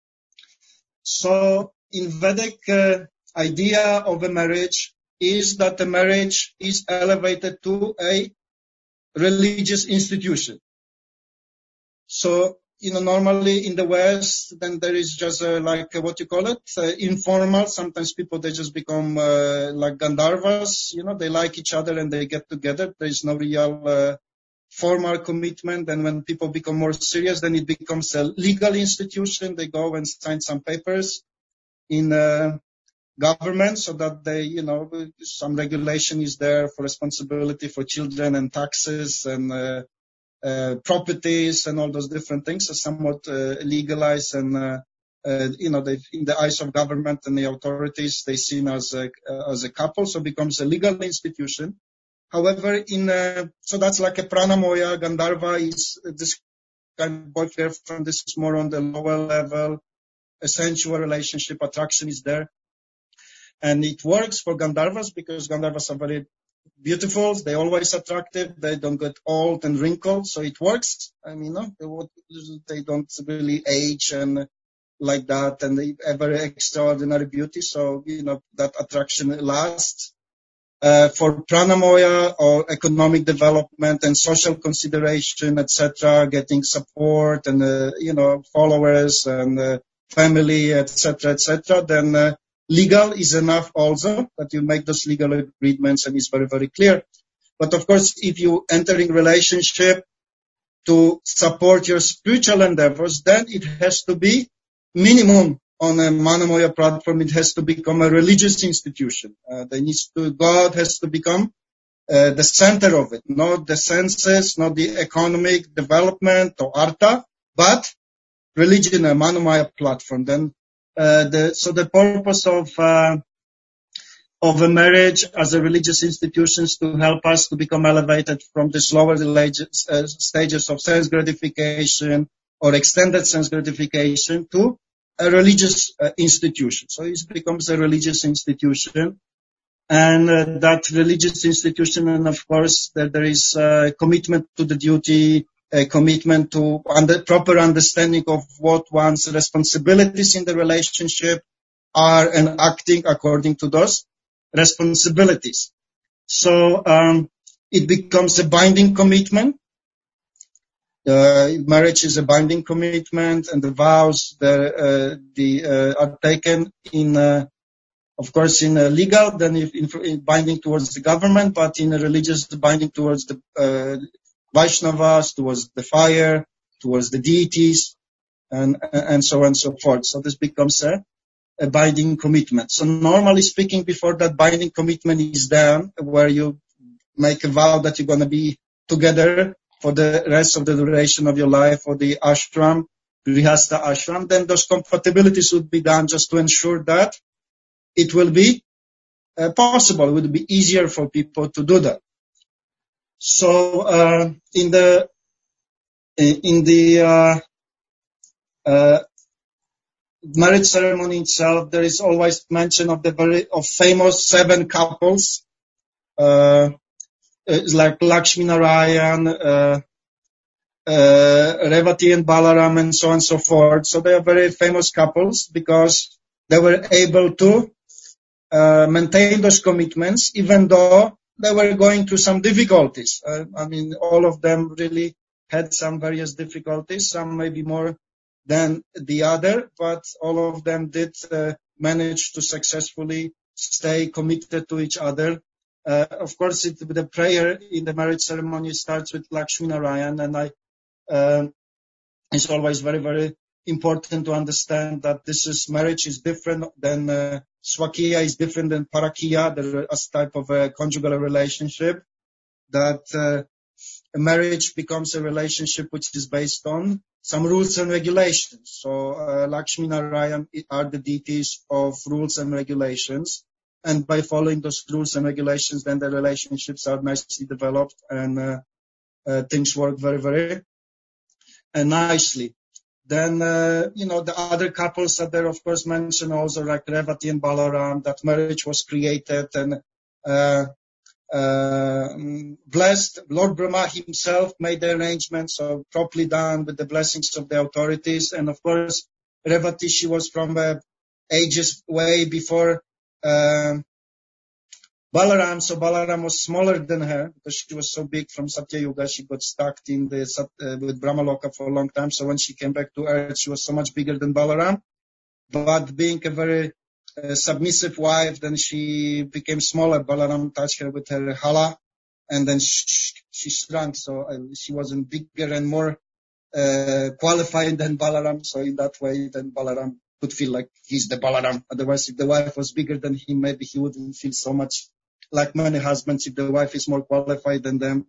So, in Vedic uh, idea of a marriage is that the marriage is elevated to a religious institution. So, you know, normally in the West, then there is just uh, like uh, what you call it, uh, informal. Sometimes people, they just become uh, like Gandharvas. You know, they like each other and they get together. There is no real Uh, formal commitment, and when people become more serious, then it becomes a legal institution. They go and sign some papers in uh, government so that they, you know, some regulation is there for responsibility for children and taxes and uh, uh, properties and all those different things are somewhat uh, legalized and, uh, uh, you know, they, in the eyes of government and the authorities, they're seen as a, uh, as a couple, so it becomes a legal institution. However, in uh, so that's like a pranamoya. Gandharva is this kind of boyfriend. This is more on the lower level. A sensual relationship, attraction is there. And it works for Gandharvas because Gandharvas are very beautiful. They're always attractive. They don't get old and wrinkled. So it works. I mean, no, they don't really age and like that. And they have very extraordinary beauty. So, you know, that attraction lasts. Uh, for pranamoya or economic development and social consideration, et cetera, getting support and, uh, you know, followers and uh, family, et cetera, et cetera, then uh, legal is enough also, that you make those legal agreements and it's very, very clear. But of course, if you enter in relationship to support your spiritual endeavors, then it has to be minimum on a Manamoya platform. It has to become a religious institution. Uh, they needs to, God has to become uh, the center of it, not the senses, not the economic development or artha, but religion, a Manamoya platform. Then, uh, the, so the purpose of, uh, of a marriage as a religious institution is to help us to become elevated from the slower uh, stages of sense gratification or extended sense gratification to a religious uh, institution. So it becomes a religious institution. And uh, that religious institution, and of course, that there is a commitment to the duty, a commitment to under, proper understanding of what one's responsibilities in the relationship are and acting according to those responsibilities. So um, it becomes a binding commitment. Uh, marriage is a binding commitment, and the vows that uh, the uh, are taken in, uh, of course, in a legal, then if in, in binding towards the government, but in a religious, binding towards the uh, Vaishnavas, towards the fire, towards the deities, and and so on and so forth. So this becomes a, a binding commitment. So normally speaking, before that binding commitment is done, where you make a vow that you're going to be together for the rest of the duration of your life, or the ashram, grihastha ashram, then those compatibilities would be done just to ensure that it will be uh, possible. It would be easier for people to do that. So uh, in the in the uh, uh, marriage ceremony itself, there is always mention of the very of famous seven couples. Uh, It's like Lakshmi Narayan, uh, uh, Revati and Balaram, and so on and so forth. So they are very famous couples because they were able to uh, maintain those commitments, even though they were going through some difficulties. Uh, I mean, all of them really had some various difficulties, some maybe more than the other, but all of them did uh, manage to successfully stay committed to each other. Uh, of course, it, the prayer in the marriage ceremony starts with Lakshmi Narayan, and I, uh, it's always very, very important to understand that this is marriage is different than uh, Swakiya is different than Parakiya, the as type of a conjugal relationship. That uh, a marriage becomes a relationship which is based on some rules and regulations. So uh, Lakshmi Narayan are the deities of rules and regulations. And by following those rules and regulations, then the relationships are nicely developed and uh, uh, things work very, very uh, nicely. Then, uh, you know, the other couples that there, of course, mentioned also, like Revati and Balaram, that marriage was created and uh, uh, blessed. Lord Brahma himself made the arrangements, so properly done with the blessings of the authorities. And, of course, Revati, she was from uh, ages way before Uh, Balaram, so Balaram was smaller than her because she was so big from Satya Yuga. She got stuck in the uh, with Brahmaloka for a long time. So when she came back to earth, she was so much bigger than Balaram. But being a very uh, submissive wife, then she became smaller. Balaram touched her with her hala, and then she, she shrunk. So uh, she wasn't bigger and more uh, qualified than Balaram. So in that way, then Balaram could feel like he's the Balaram. Otherwise, if the wife was bigger than him, maybe he wouldn't feel so much like many husbands. If the wife is more qualified than them,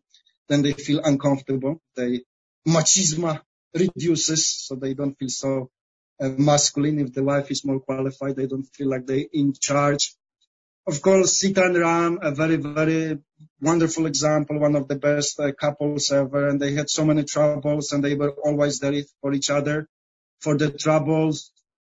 then they feel uncomfortable. They machismo reduces, so they don't feel so uh, masculine. If the wife is more qualified, they don't feel like they're in charge. Of course, Sita and Ram, a very, very wonderful example, one of the best uh, couples ever, and they had so many troubles, and they were always there for each other, for the troubles.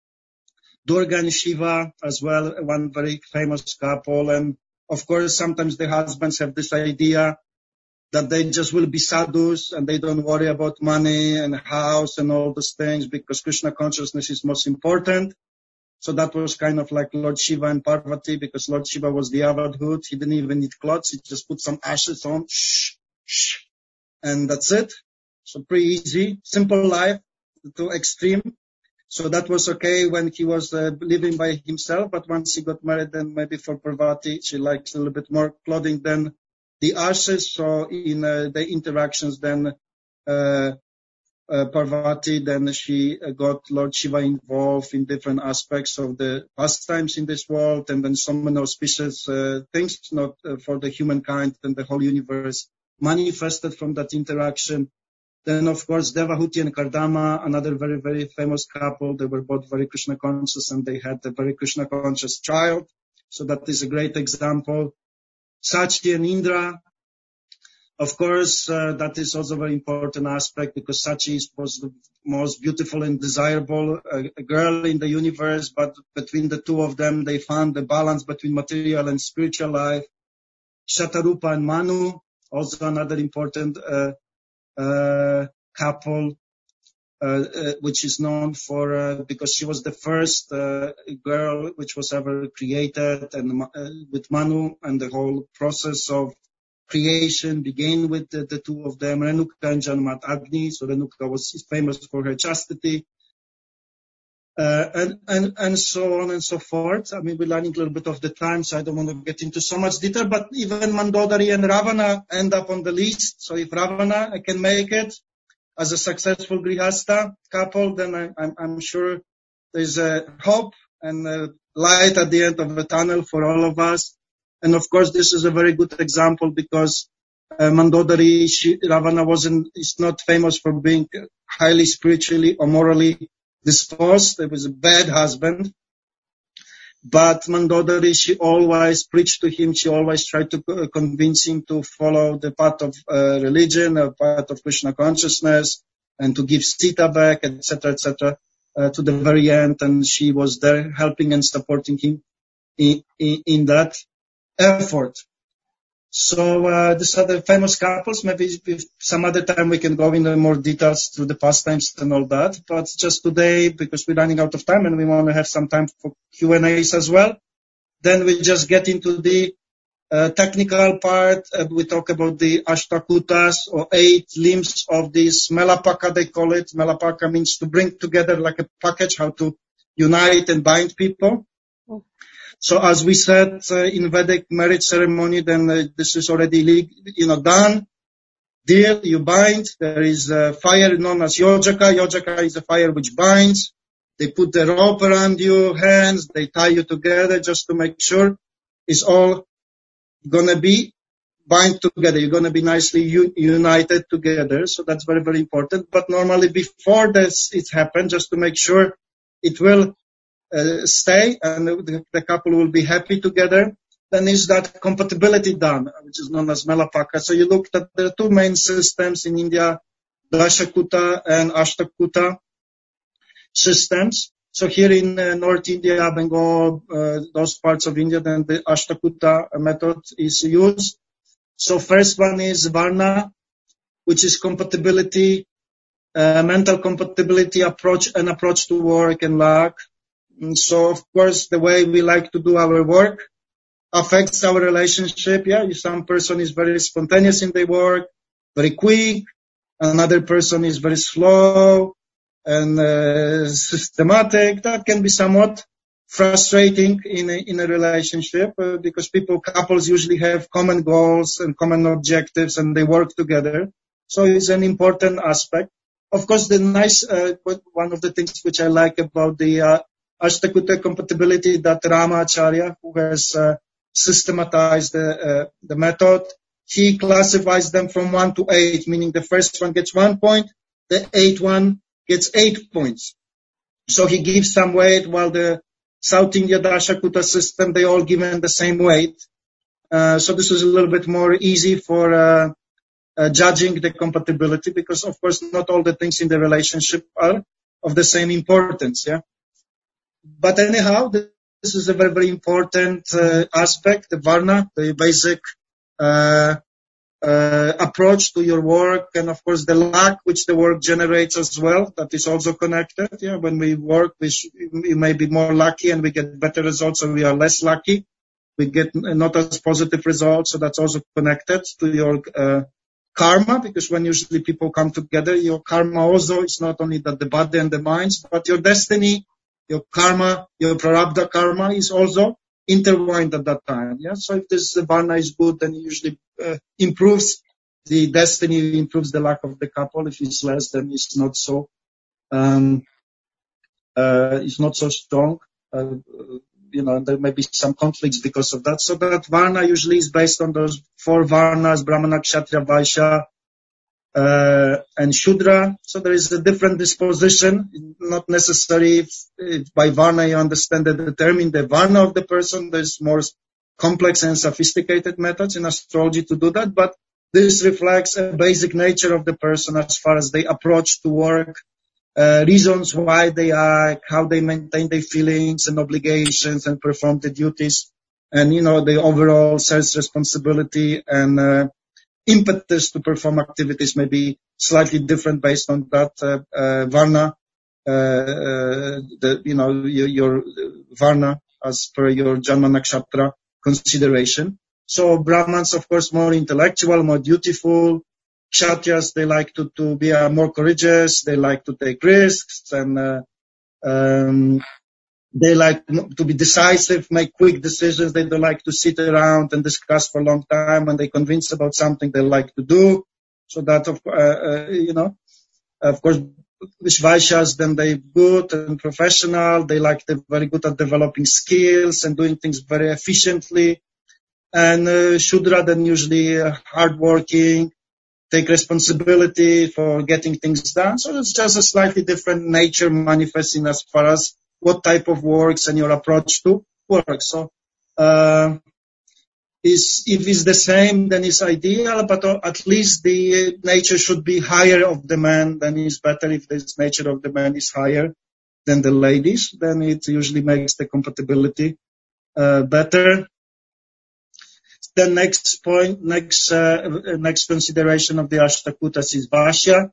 Durga and Shiva as well, one very famous couple, and of course, sometimes the husbands have this idea that they just will be sadhus and they don't worry about money and house and all those things because Krishna consciousness is most important. So that was kind of like Lord Shiva and Parvati, because Lord Shiva was the avadhoot. He didn't even need clothes. He just put some ashes on, shh, shh, and that's it. So pretty easy, simple life to extreme. So that was okay when he was uh, living by himself. But once he got married, then maybe for Parvati, she likes a little bit more clothing than the ashes. So in uh, the interactions, then uh, Uh, Parvati, then she uh, got Lord Shiva involved in different aspects of the pastimes in this world, and then so many auspicious uh, things, not uh, for the humankind and the whole universe, manifested from that interaction. Then, of course, Devahuti and Kardama, another very, very famous couple. They were both very Krishna conscious, and they had a very Krishna conscious child. So that is a great example. Sachi and Indra. Of course, uh, that is also a very important aspect, because Sachi was the most beautiful and desirable uh, girl in the universe, but between the two of them, they found the balance between material and spiritual life. Shatarupa and Manu, also another important uh, uh, couple, uh, uh, which is known for, uh, because she was the first uh, girl which was ever created, and uh, with Manu and the whole process of creation began with the, the two of them, Renuka and Janmat Agni. So Renuka was famous for her chastity, uh, and, and, and so on and so forth. I mean, we're learning a little bit of the time, so I don't want to get into so much detail, but even Mandodari and Ravana end up on the list. So if Ravana I can make it as a successful Grihastha couple, then I, I'm, I'm sure there's a hope and a light at the end of the tunnel for all of us. And of course, this is a very good example, because uh, Mandodari, she, Ravana wasn't, is not famous for being highly spiritually or morally disposed. He was a bad husband. But Mandodari, she always preached to him. She always tried to uh, convince him to follow the path of uh, religion, a path of Krishna consciousness, and to give Sita back, et cetera, et cetera, uh, to the very end. And she was there helping and supporting him in, in, in that effort. So uh, these are the famous couples. Maybe if some other time we can go into more details to the pastimes and all that. But just today, because we're running out of time and we want to have some time for Q and A's as well, then we just get into the uh, technical part. Uh, we talk about the Ashtakutas, or eight limbs of this Melapaka, they call it. Melapaka means to bring together like a package, how to unite and bind people. So as we said uh, in Vedic marriage ceremony, then uh, this is already, you know, done. Deal, you bind. There is a fire known as Yojaka. Yojaka is a fire which binds. They put the rope around your hands. They tie you together just to make sure it's all gonna be bind together. You're gonna be nicely u- united together. So that's very, very important. But normally before this, it happened, just to make sure it will Uh, stay and the, the couple will be happy together. Then is that compatibility done, which is known as Melapaka. So you looked at the two main systems in India, Dashakuta and Ashtakuta systems. So here in uh, North India, Bengal, uh, those parts of India, then the Ashtakuta method is used. So first one is Varna, which is compatibility, uh, mental compatibility approach, and approach to work and luck. And so, of course, the way we like to do our work affects our relationship. Yeah, if some person is very spontaneous in their work, very quick. Another person is very slow and uh, systematic. That can be somewhat frustrating in a, in a relationship uh, because people, couples usually have common goals and common objectives, and they work together. So it's an important aspect. Of course, the nice, uh, one of the things which I like about the uh, Ashtakuta compatibility, that Rama Acharya, who has uh, systematized the, uh, the method, he classifies them from one to eight, meaning the first one gets one point, the eighth one gets eight points. So he gives some weight, while the South India Dashakuta system, they all given the same weight. Uh, so this is a little bit more easy for uh, uh, judging the compatibility, because of course not all the things in the relationship are of the same importance. Yeah. But anyhow, this is a very, very important uh, aspect, the Varna, the basic uh, uh, approach to your work, and of course the luck which the work generates as well, that is also connected. Yeah, when we work, we, sh- we may be more lucky and we get better results, or we are less lucky, we get not as positive results. So that's also connected to your uh, karma, because when usually people come together, your karma also is not only that the body and the minds, but your destiny, your karma, your prarabdha karma is also intertwined at that time. Yeah. So if this varna is good, then it usually uh, improves the destiny, improves the luck of the couple. If it's less, then it's not so, um, uh, it's not so strong. Uh, you know, there may be some conflicts because of that. So that varna usually is based on those four varnas: Brahmana, Kshatriya, Vaishya, Uh, and Shudra. So there is a different disposition, not necessary if, if by Varna you understand and determine the Varna of the person. There's more complex and sophisticated methods in astrology to do that, but this reflects a basic nature of the person as far as they approach to work, uh, reasons why they act, how they maintain their feelings and obligations and perform the duties, and, you know, the overall self-responsibility and uh, impetus to perform activities may be slightly different based on that uh, uh, varna, uh, uh, the, you know, your, your varna as per your Janma Nakshatra consideration. So Brahmans, of course, more intellectual, more dutiful. Kshatriyas, they like to, to be uh, more courageous. They like to take risks, and uh, um, they like to be decisive, make quick decisions. They don't like to sit around and discuss for a long time. When they're convinced about something, they like to do. So that, of, uh, uh, you know, of course, with Vaishyas, then they're good and professional. They like, they're very good at developing skills and doing things very efficiently. And uh, Shudra, then usually uh, hardworking, take responsibility for getting things done. So it's just a slightly different nature manifesting as far as what type of works and your approach to work. So, uh, is, if it's the same, then it's ideal, but at least the nature should be higher of the man, then it's better. If the nature of the man is higher than the ladies, then it usually makes the compatibility, uh, better. The next point, next, uh, next consideration of the Ashtakutas is Vaishya.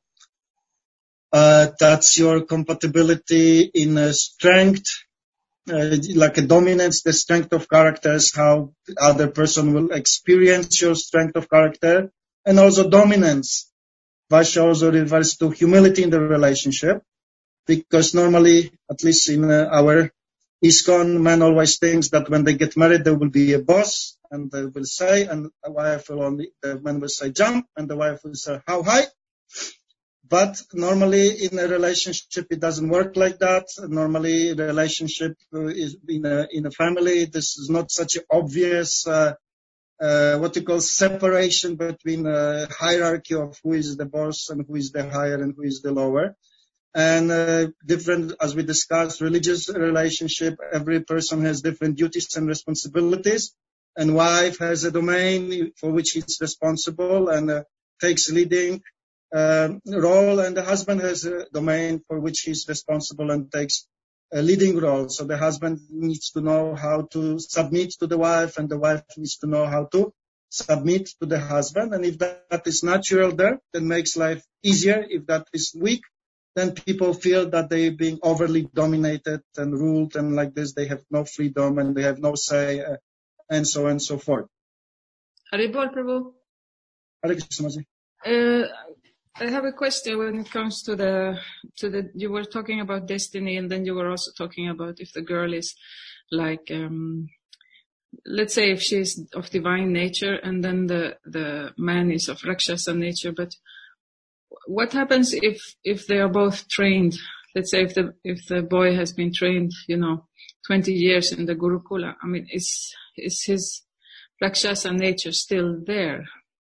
Uh, that's your compatibility in uh, strength, uh, like a dominance, the strength of character is how the other person will experience your strength of character, and also dominance. Vaishya also refers to humility in the relationship, because normally, at least in uh, our ISKCON, man always thinks that when they get married, there will be a boss, and they will say, and the wife will only, the man will say jump, and the wife will say how high. But normally in a relationship, it doesn't work like that. Normally the relationship is in a, in a family. This is not such an obvious, uh, uh, what you call separation between a hierarchy of who is the boss and who is the higher and who is the lower. And uh, different, as we discussed, religious relationship, every person has different duties and responsibilities. And wife has a domain for which he's responsible and uh, takes leading Uh, role, and the husband has a domain for which he's responsible and takes a leading role. So the husband needs to know how to submit to the wife, and the wife needs to know how to submit to the husband. And if that, that is natural there, then makes life easier. If that is weak, then people feel that they're being overly dominated and ruled, and like this they have no freedom and they have no say, uh, and so on and so forth. Haribol Prabhu. Hare Krishna Ji. Uh, I have a question when it comes to the, to the, you were talking about destiny, and then you were also talking about if the girl is like, um, let's say if she's of divine nature and then the, the man is of Rakshasa nature, but what happens if, if they are both trained? Let's say if the, if the boy has been trained, you know, twenty years in the Gurukula, I mean, is, is his Rakshasa nature still there?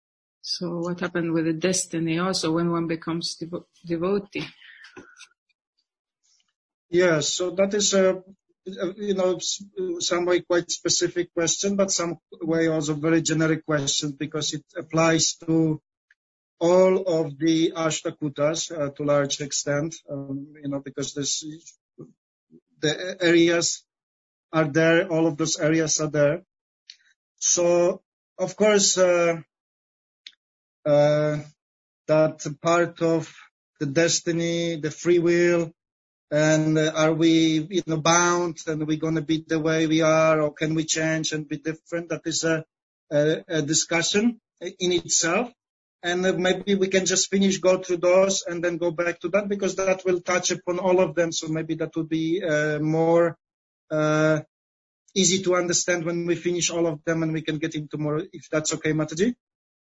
So what happened with the destiny also when one becomes devo- devotee? Yes, so that is a, you know, some way quite specific question, but some way also very generic question because it applies to all of the Ashtakutas uh, to a large extent, um, you know, because this, the areas are there, all of those areas are there. So, of course, uh, uh, that part of the destiny, the free will, and uh, are we, you know, bound, and are we going to be the way we are, or can we change and be different? That is a, a, a discussion in itself. And uh, maybe we can just finish, go through those, and then go back to that, because that will touch upon all of them. So maybe that would be uh, more uh, easy to understand when we finish all of them, and we can get into more, if that's okay, Mataji?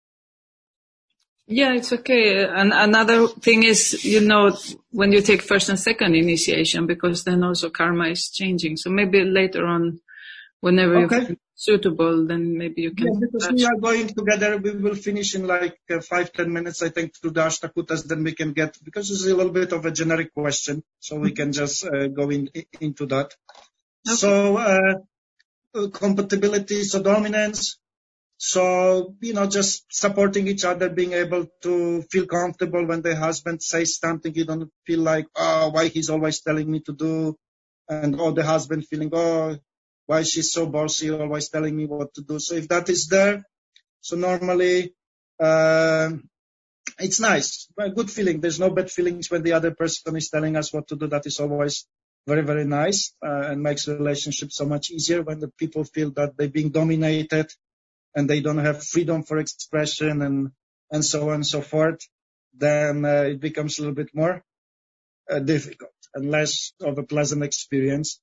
Yeah, it's okay. And another thing is, you know, when you take first and second initiation, because then also karma is changing. So maybe later on, whenever Okay. you feel suitable, then maybe you can. Yeah, because we are going together. We will finish in like uh, five, ten minutes, I think, through the Ashtakutas. Then we can get, because it's a little bit of a generic question, so we can just uh, go in, into that. Okay. So, uh, compatibility, so dominance. So, you know, just supporting each other, being able to feel comfortable when the husband says something. You don't feel like, oh, why he's always telling me to do, and or the husband feeling, oh, why she's so bossy, always telling me what to do. So if that is there, so normally uh, it's nice, a good feeling. There's no bad feelings when the other person is telling us what to do. That is always very, very nice uh, and makes the relationship so much easier when the people feel that they're being dominated and they don't have freedom for expression and, and so on and so forth. Then uh, it becomes a little bit more uh, difficult and less of a pleasant experience.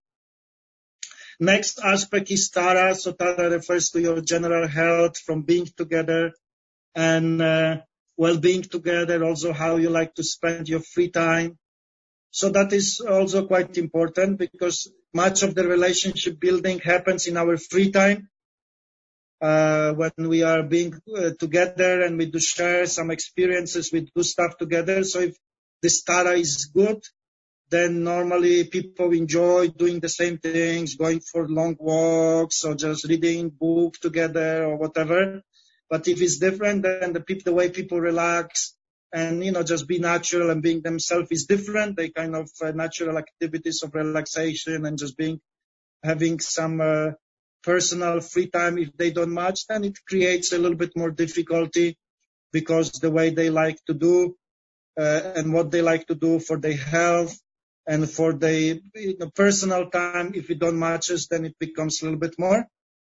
Next aspect is Tara. So Tara refers to your general health from being together and uh, well-being together, also how you like to spend your free time. So that is also quite important because much of the relationship building happens in our free time. Uh, when we are being uh, together and we do share some experiences, we do stuff together. So if this Tara is good, then normally people enjoy doing the same things, going for long walks or just reading book together or whatever. But if it's different, then the, people, the way people relax and, you know, just be natural and being themselves is different. They kind of uh, natural activities of relaxation and just being, having some uh, personal free time. If they don't match, then it creates a little bit more difficulty because the way they like to do uh, and what they like to do for their health and for the, you know, personal time, if it don't matches, then it becomes a little bit more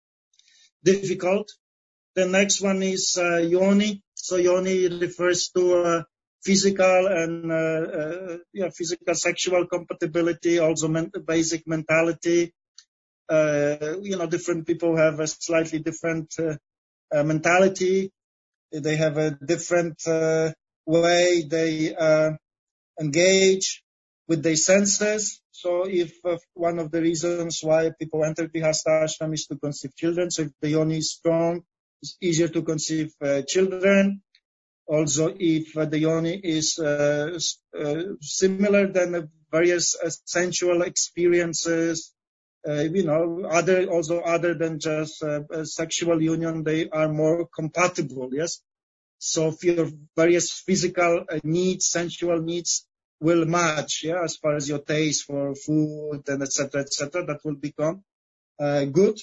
difficult. The next one is uh, yoni. So yoni refers to uh, physical and uh, uh, yeah, physical sexual compatibility, also men- basic mentality. Uh, you know, different people have a slightly different uh, uh, mentality. They have a different uh, way they uh, engage with their senses. So if uh, one of the reasons why people enter Grihastha ashram is to conceive children, so if the yoni is strong, it's easier to conceive uh, children. Also, if uh, the yoni is uh, uh, similar, then uh, various uh, sensual experiences, uh, you know, other also other than just uh, a sexual union, they are more compatible. Yes. So if your various physical uh, needs, sensual needs will match, yeah, as far as your taste for food and et cetera, et cetera, that will become uh, good.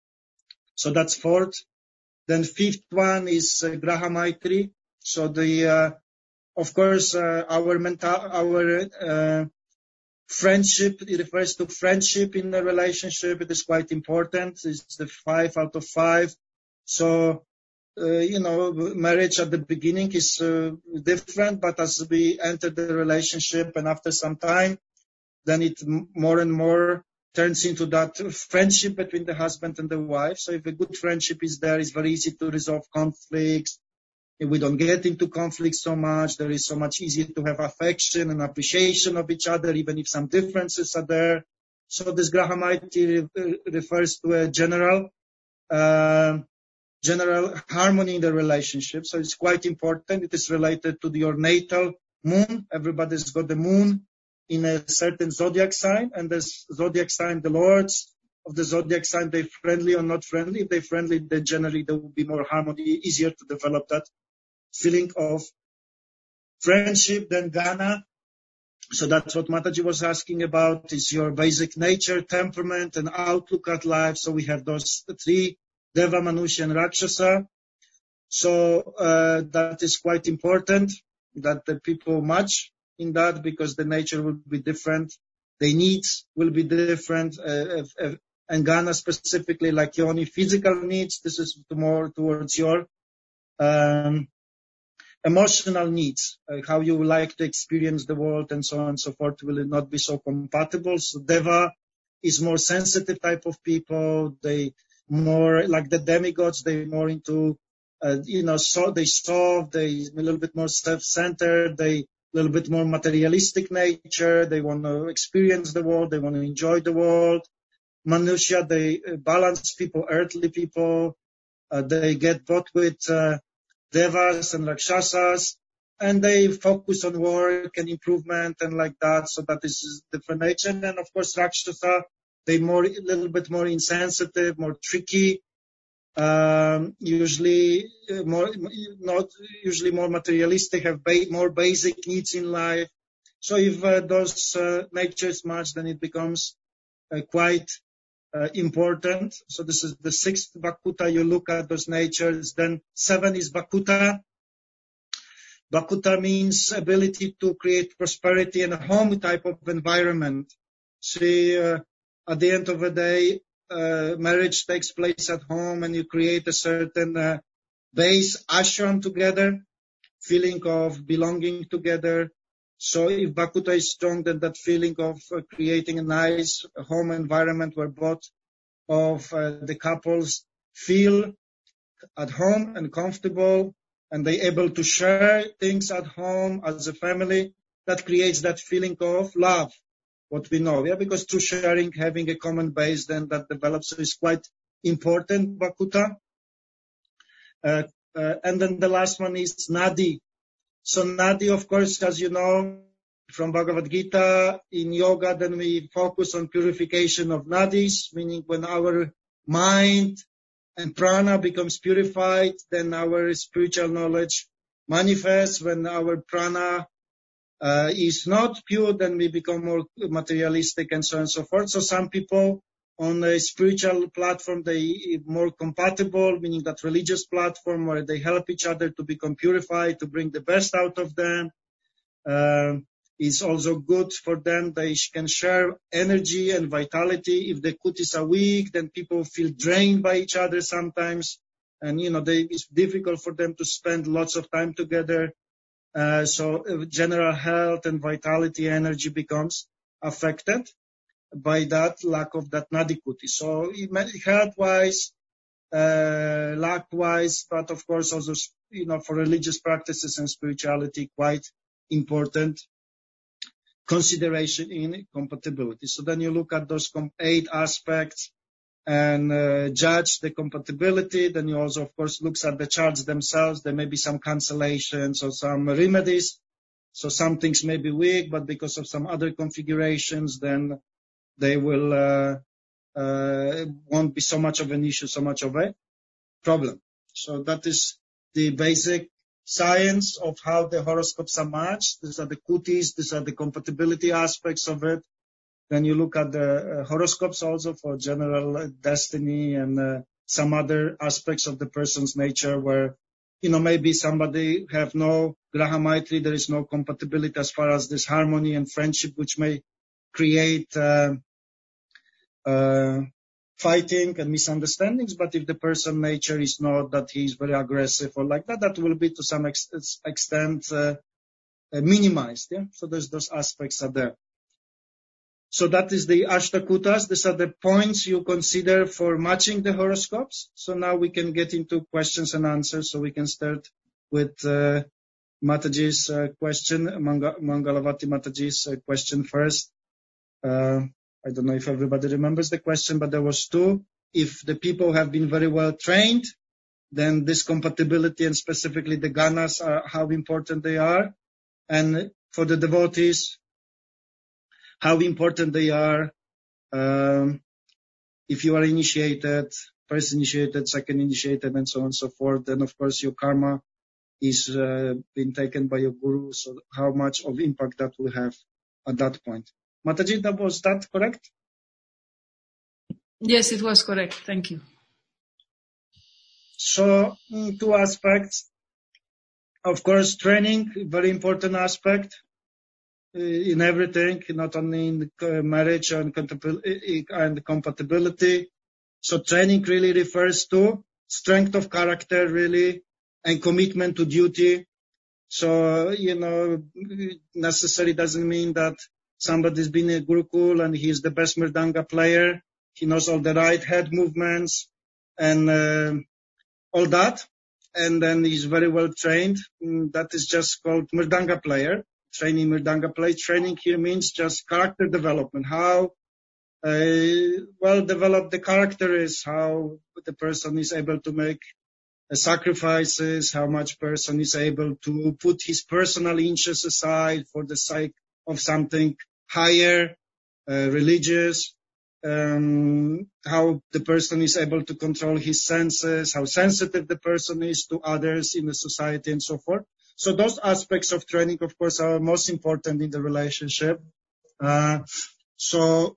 So that's fourth. Then fifth one is uh, Graha Maitri. So the, uh, of course, uh, our mental, our uh, friendship, it refers to friendship in a relationship. It is quite important. It's the five out of five. So, uh, you know, marriage at the beginning is uh, different, but as we enter the relationship and after some time, then it m- more and more turns into that friendship between the husband and the wife. So if a good friendship is there, it's very easy to resolve conflicts. If we don't get into conflict so much, there is so much easier to have affection and appreciation of each other, even if some differences are there. So this Graha Maitri re- refers to a general uh, general harmony in the relationship. So it's quite important. It is related to your natal moon. Everybody's got the moon in a certain zodiac sign, and this zodiac sign, the lords of the zodiac sign, they're friendly or not friendly. If they're friendly, then generally there will be more harmony, easier to develop that feeling of friendship. Then Ghana. So that's what Mataji was asking about, is your basic nature, temperament, and outlook at life. So we have those three, Deva, Manusha, and Rakshasa. So uh, that is quite important, that the people match in that, because the nature will be different. The needs will be different. Uh, if, if, and Ghana specifically, like your only physical needs, this is more towards your um, emotional needs, uh, how you like to experience the world and so on and so forth, will not be so compatible. So Deva is more sensitive type of people. They more like the demigods. They more into, uh, you know, so they solve. They a little bit more self-centered. They a little bit more materialistic nature. They want to experience the world. They want to enjoy the world. Manusha, they uh, balance people, earthly people. Uh, they get both with uh, Devas and Rakshasas, and they focus on work and improvement and like that. So that is different nature. And of course, Rakshasa, they more, a little bit more insensitive, more tricky, um, usually more, not usually more materialistic, have ba- more basic needs in life. So if uh, those uh, natures match, then it becomes uh, quite Uh, important. So this is the sixth Bhakuta. You look at those natures. Then seven is Bhakuta. Bhakuta means ability to create prosperity in a home type of environment. See, uh, at the end of the day, uh, marriage takes place at home, and you create a certain uh, base ashram together, feeling of belonging together. So if Bhakuta is strong, then that feeling of uh, creating a nice home environment where both of uh, the couples feel at home and comfortable, and they're able to share things at home as a family, that creates that feeling of love, what we know. Yeah, because through sharing, having a common base, then that develops, so is quite important, Bhakuta. Uh, uh, and then the last one is Nadi. So Nadi, of course, as you know, from Bhagavad Gita, in yoga, then we focus on purification of nadis, meaning when our mind and prana becomes purified, then our spiritual knowledge manifests. When our prana uh, is not pure, then we become more materialistic and so on and so forth. So some people on a spiritual platform, they more compatible, meaning that religious platform where they help each other to become purified, to bring the best out of them. Uh, is also good for them. They can share energy and vitality. If the kutis are weak, then people feel drained by each other sometimes. And, you know, they, it's difficult for them to spend lots of time together. Uh, so uh, general health and vitality, energy becomes affected by that lack of that nadikuti. So health-wise, uh, luck-wise, but of course also, you know, for religious practices and spirituality, quite important consideration in compatibility. So then you look at those eight aspects and uh, judge the compatibility. Then you also, of course, look at the charts themselves. There may be some cancellations or some remedies. So some things may be weak, but because of some other configurations, then they will uh, uh, won't be so much of an issue, so much of a problem. So that is the basic science of how the horoscopes are matched. These are the kutis, these are the compatibility aspects of it. Then you look at the uh, horoscopes also for general uh, destiny and uh, some other aspects of the person's nature where, you know, maybe somebody have no Graha Maitri, there is no compatibility as far as this harmony and friendship, which may create uh, uh, fighting and misunderstandings. But if the person nature is not that he is very aggressive or like that, that will be to some ex- extent uh, uh, minimized. Yeah, so there's those aspects are there. So that is the Ashtakutas. These are the points you consider for matching the horoscopes. So now we can get into questions and answers. So we can start with uh, Mataji's uh, question, Manga- Mangalavati Mataji's uh, question first. Uh, I don't know if everybody remembers the question, but there was two. If the people have been very well trained then this compatibility and specifically the ganas, are how important they are. And for the devotees, how important they are. Um, if you are initiated, first initiated, second initiated, and so on and so forth, then of course your karma is uh, being taken by your guru. So how much of impact that will have at that point. Mataji, that was that correct? Yes, it was correct. Thank you. So two aspects. Of course, training, very important aspect in everything, not only in marriage and compatibility. So training really refers to strength of character, really, and commitment to duty. So, you know, necessarily doesn't mean that somebody's been a Gurukul and he's the best Mridanga player. He knows all the right head movements and uh, all that. And then he's very well trained. That is just called Mridanga player. Training Mridanga play. Training here means just character development. How uh, well developed the character is, how the person is able to make uh, sacrifices, how much person is able to put his personal interests aside for the sake of something higher, uh, religious. Um, how the person is able to control his senses, how sensitive the person is to others in the society and so forth. So those aspects of training, of course, are most important in the relationship. Uh, so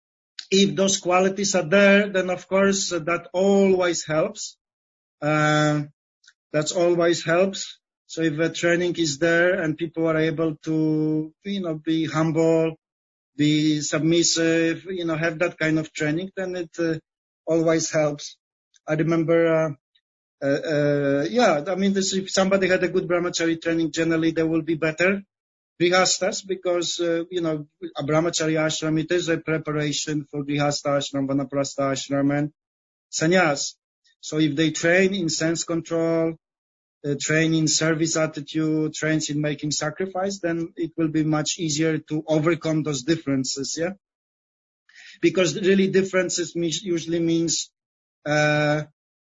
if those qualities are there, then of course uh, that always helps. Uh, that always helps. So if a training is there and people are able to, you know, be humble, be submissive, you know, have that kind of training, then it uh, always helps. I remember, uh, uh, uh, yeah, I mean, this, if somebody had a good brahmachari training, generally they will be better grihastas because, uh, you know, a brahmachari ashram, it is a preparation for grihastha ashram, vanaprastha ashram, and sannyas. So if they train in sense control, Uh, train in service attitude, trains in making sacrifice, then it will be much easier to overcome those differences, yeah? Because really differences usually means uh,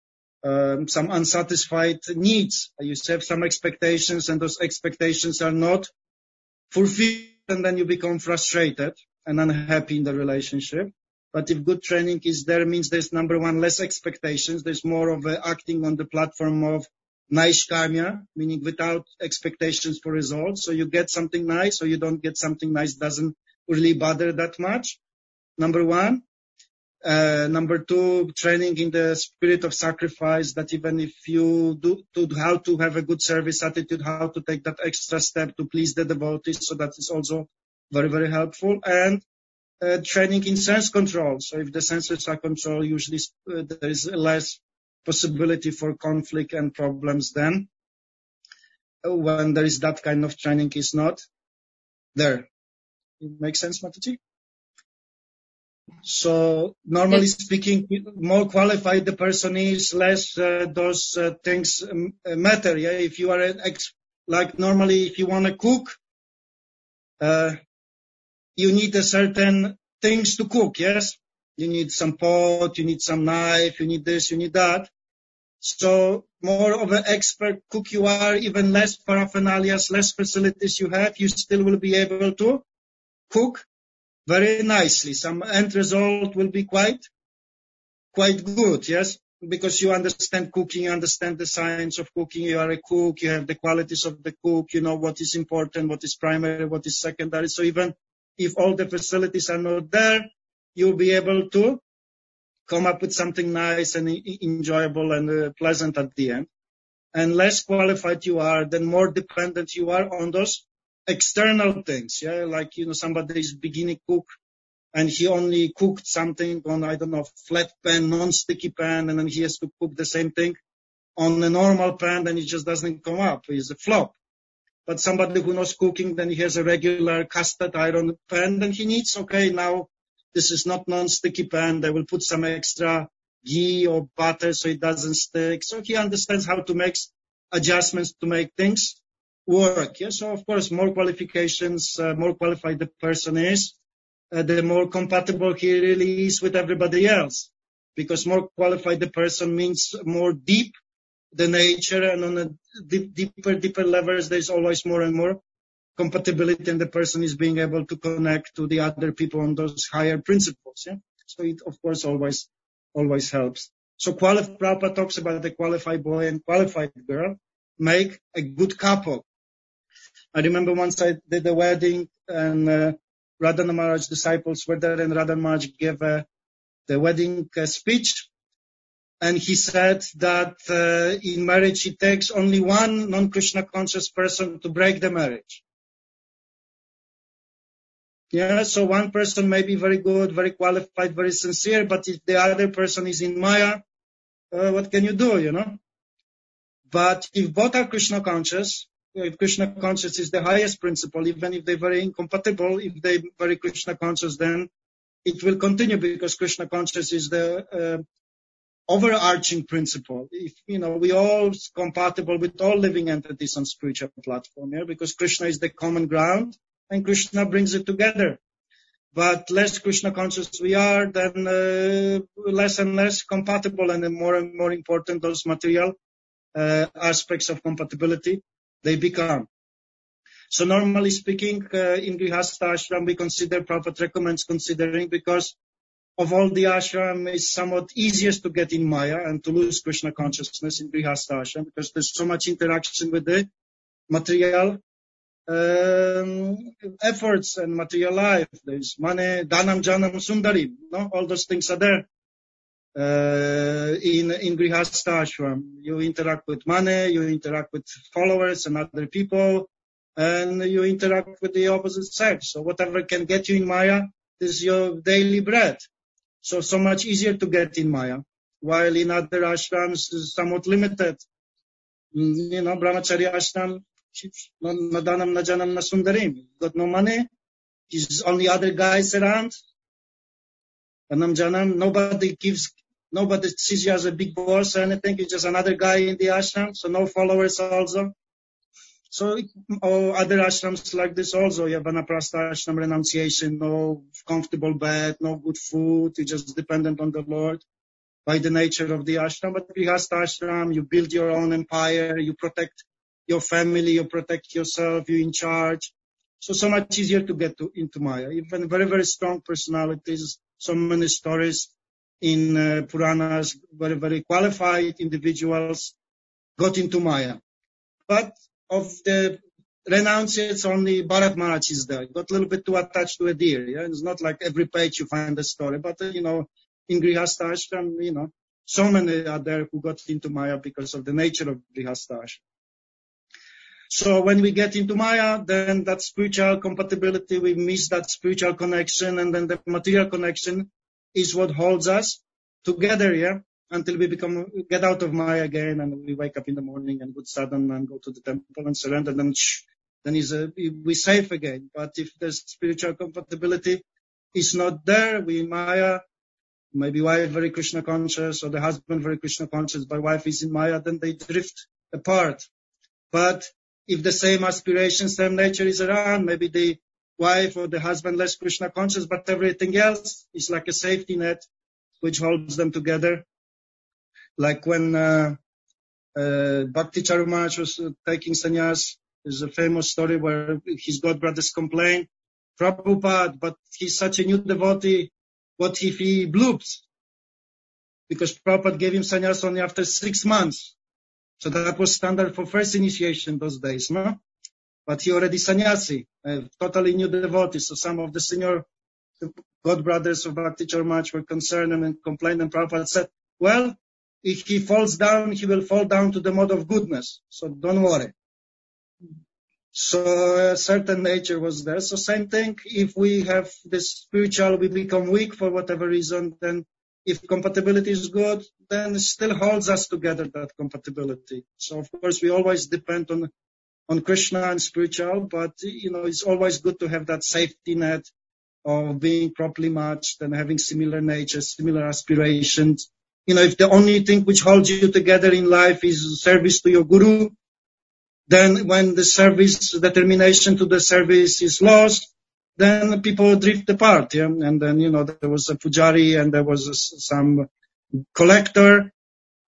um, some unsatisfied needs. You have some expectations and those expectations are not fulfilled and then you become frustrated and unhappy in the relationship. But if good training is there, means there's number one, less expectations. There's more of a acting on the platform of Naishkarmya, meaning without expectations for results. So you get something nice or you don't get something nice, doesn't really bother that much. Number one. Uh, number two, training in the spirit of sacrifice, that even if you do, to how to have a good service attitude, how to take that extra step to please the devotees. So that is also very, very helpful. And uh, training in sense control. So if the senses are controlled, usually uh, there is less possibility for conflict and problems then when there is that kind of training is not there. It makes sense, Mataji? So normally yes. Speaking, more qualified the person is, less uh, those uh, things um, matter. Yeah, if you are ex- like normally, if you want to cook, uh, you need a certain things to cook. Yes, you need some pot, you need some knife, you need this, you need that. So more of an expert cook you are, even less paraphernalia, less facilities you have, you still will be able to cook very nicely. Some end result will be quite, quite good, yes? Because you understand cooking, you understand the science of cooking, you are a cook, you have the qualities of the cook, you know what is important, what is primary, what is secondary. So even if all the facilities are not there, you'll be able to come up with something nice and enjoyable and uh, pleasant at the end. And less qualified you are, then more dependent you are on those external things. Yeah, like, you know, somebody is beginning cook and he only cooked something on, I don't know, flat pan, non-sticky pan, and then he has to cook the same thing on a normal pan, and it just doesn't come up. It's a flop. But somebody who knows cooking, then he has a regular cast iron pan, then he needs, okay, now this is not non-sticky pan. They will put some extra ghee or butter so it doesn't stick. So he understands how to make adjustments to make things work. Yeah? So, of course, more qualifications, uh, more qualified the person is, uh, the more compatible he really is with everybody else. Because more qualified the person means more deep the nature, and on a deep, deeper, deeper levels, there's always more and more compatibility, and the person is being able to connect to the other people on those higher principles. Yeah? So it, of course, always, always helps. So quali- Prabhupada talks about the qualified boy and qualified girl make a good couple. I remember once I did a wedding, and uh, Radha Maharaj's disciples were there, and Radha Maharaj gave uh, the wedding uh, speech. And he said that uh, in marriage it takes only one non-Krishna conscious person to break the marriage. Yeah, so one person may be very good, very qualified, very sincere, but if the other person is in Maya, uh, what can you do, you know? But if both are Krishna conscious, if Krishna conscious is the highest principle, even if they're very incompatible, if they're very Krishna conscious, then it will continue, because Krishna conscious is the uh, overarching principle. If, you know, we all compatible with all living entities on spiritual platform, yeah, because Krishna is the common ground, and Krishna brings it together. But less Krishna conscious we are, then uh, less and less compatible, and then more and more important those material uh, aspects of compatibility they become. So normally speaking, uh, in Grihastha ashram we consider, Prabhupada recommends considering, because of all the ashram is somewhat easiest to get in Maya and to lose Krishna consciousness in Grihastha ashram, because there's so much interaction with the material um, efforts and material life. There's money, danam, janam, sundarim, no? All those things are there. Uh, in, in Grihastha ashram, you interact with money, you interact with followers and other people, and you interact with the opposite sex. So whatever can get you in Maya is your daily bread. So, so much easier to get in Maya, while in other ashrams is somewhat limited. You know, Brahmacharya ashram, nadanam, najanam, nasundarim. Got no money. There's only other guys around. Anam janam, nobody gives, nobody sees you as a big boss or anything. You're just another guy in the ashram, so no followers also. So, or other ashrams like this also, you have vanaprastha ashram, renunciation, no comfortable bed, no good food, you're just dependent on the Lord by the nature of the ashram. But Grihastha ashram, you build your own empire, you protect your family, you protect yourself, you're in charge. So, so much easier to get to, into Maya. Even very, very strong personalities, so many stories in uh, Puranas, very, very qualified individuals got into Maya. But of the renunciates, only Bharat Maharaj is there. Got a little bit too attached to a deer. Yeah? It's not like every page you find a story, but, uh, you know, in Grihastha ashram, you know, so many are there who got into Maya because of the nature of Grihastha ashram. So when we get into Maya, then that spiritual compatibility, we miss that spiritual connection, and then the material connection is what holds us together, yeah, until we become, get out of Maya again, and we wake up in the morning and go to sadhana and go to the temple and surrender, then shh, then is a, we're safe again. But if the spiritual compatibility is not there, we Maya, maybe wife very Krishna conscious, or the husband very Krishna conscious, but wife is in Maya, then they drift apart. But if the same aspiration, same nature is around, maybe the wife or the husband less Krishna conscious, but everything else is like a safety net which holds them together. Like when uh, uh, Bhakti Charu Maharaj was uh, taking sannyas, there's a famous story where his godbrothers complain, Prabhupada, but he's such a new devotee, what if he bloops? Because Prabhupada gave him sannyas only after six months. So that was standard for first initiation those days, no? But he already sannyasi, a totally new devotee. So some of the senior godbrothers of Bhakti Charu Maharaj were concerned and complained, and Prabhupada said, well, if he falls down, he will fall down to the mode of goodness. So don't worry. So a certain nature was there. So same thing, if we have this spiritual, we become weak for whatever reason, then if compatibility is good, then it still holds us together, that compatibility. So of course we always depend on, on Krishna and spiritual, but you know, it's always good to have that safety net of being properly matched and having similar nature, similar aspirations. You know, if the only thing which holds you together in life is service to your guru, then when the service, determination to the service is lost, then people drift apart. Yeah? And then, you know, there was a pujari and there was a, some collector,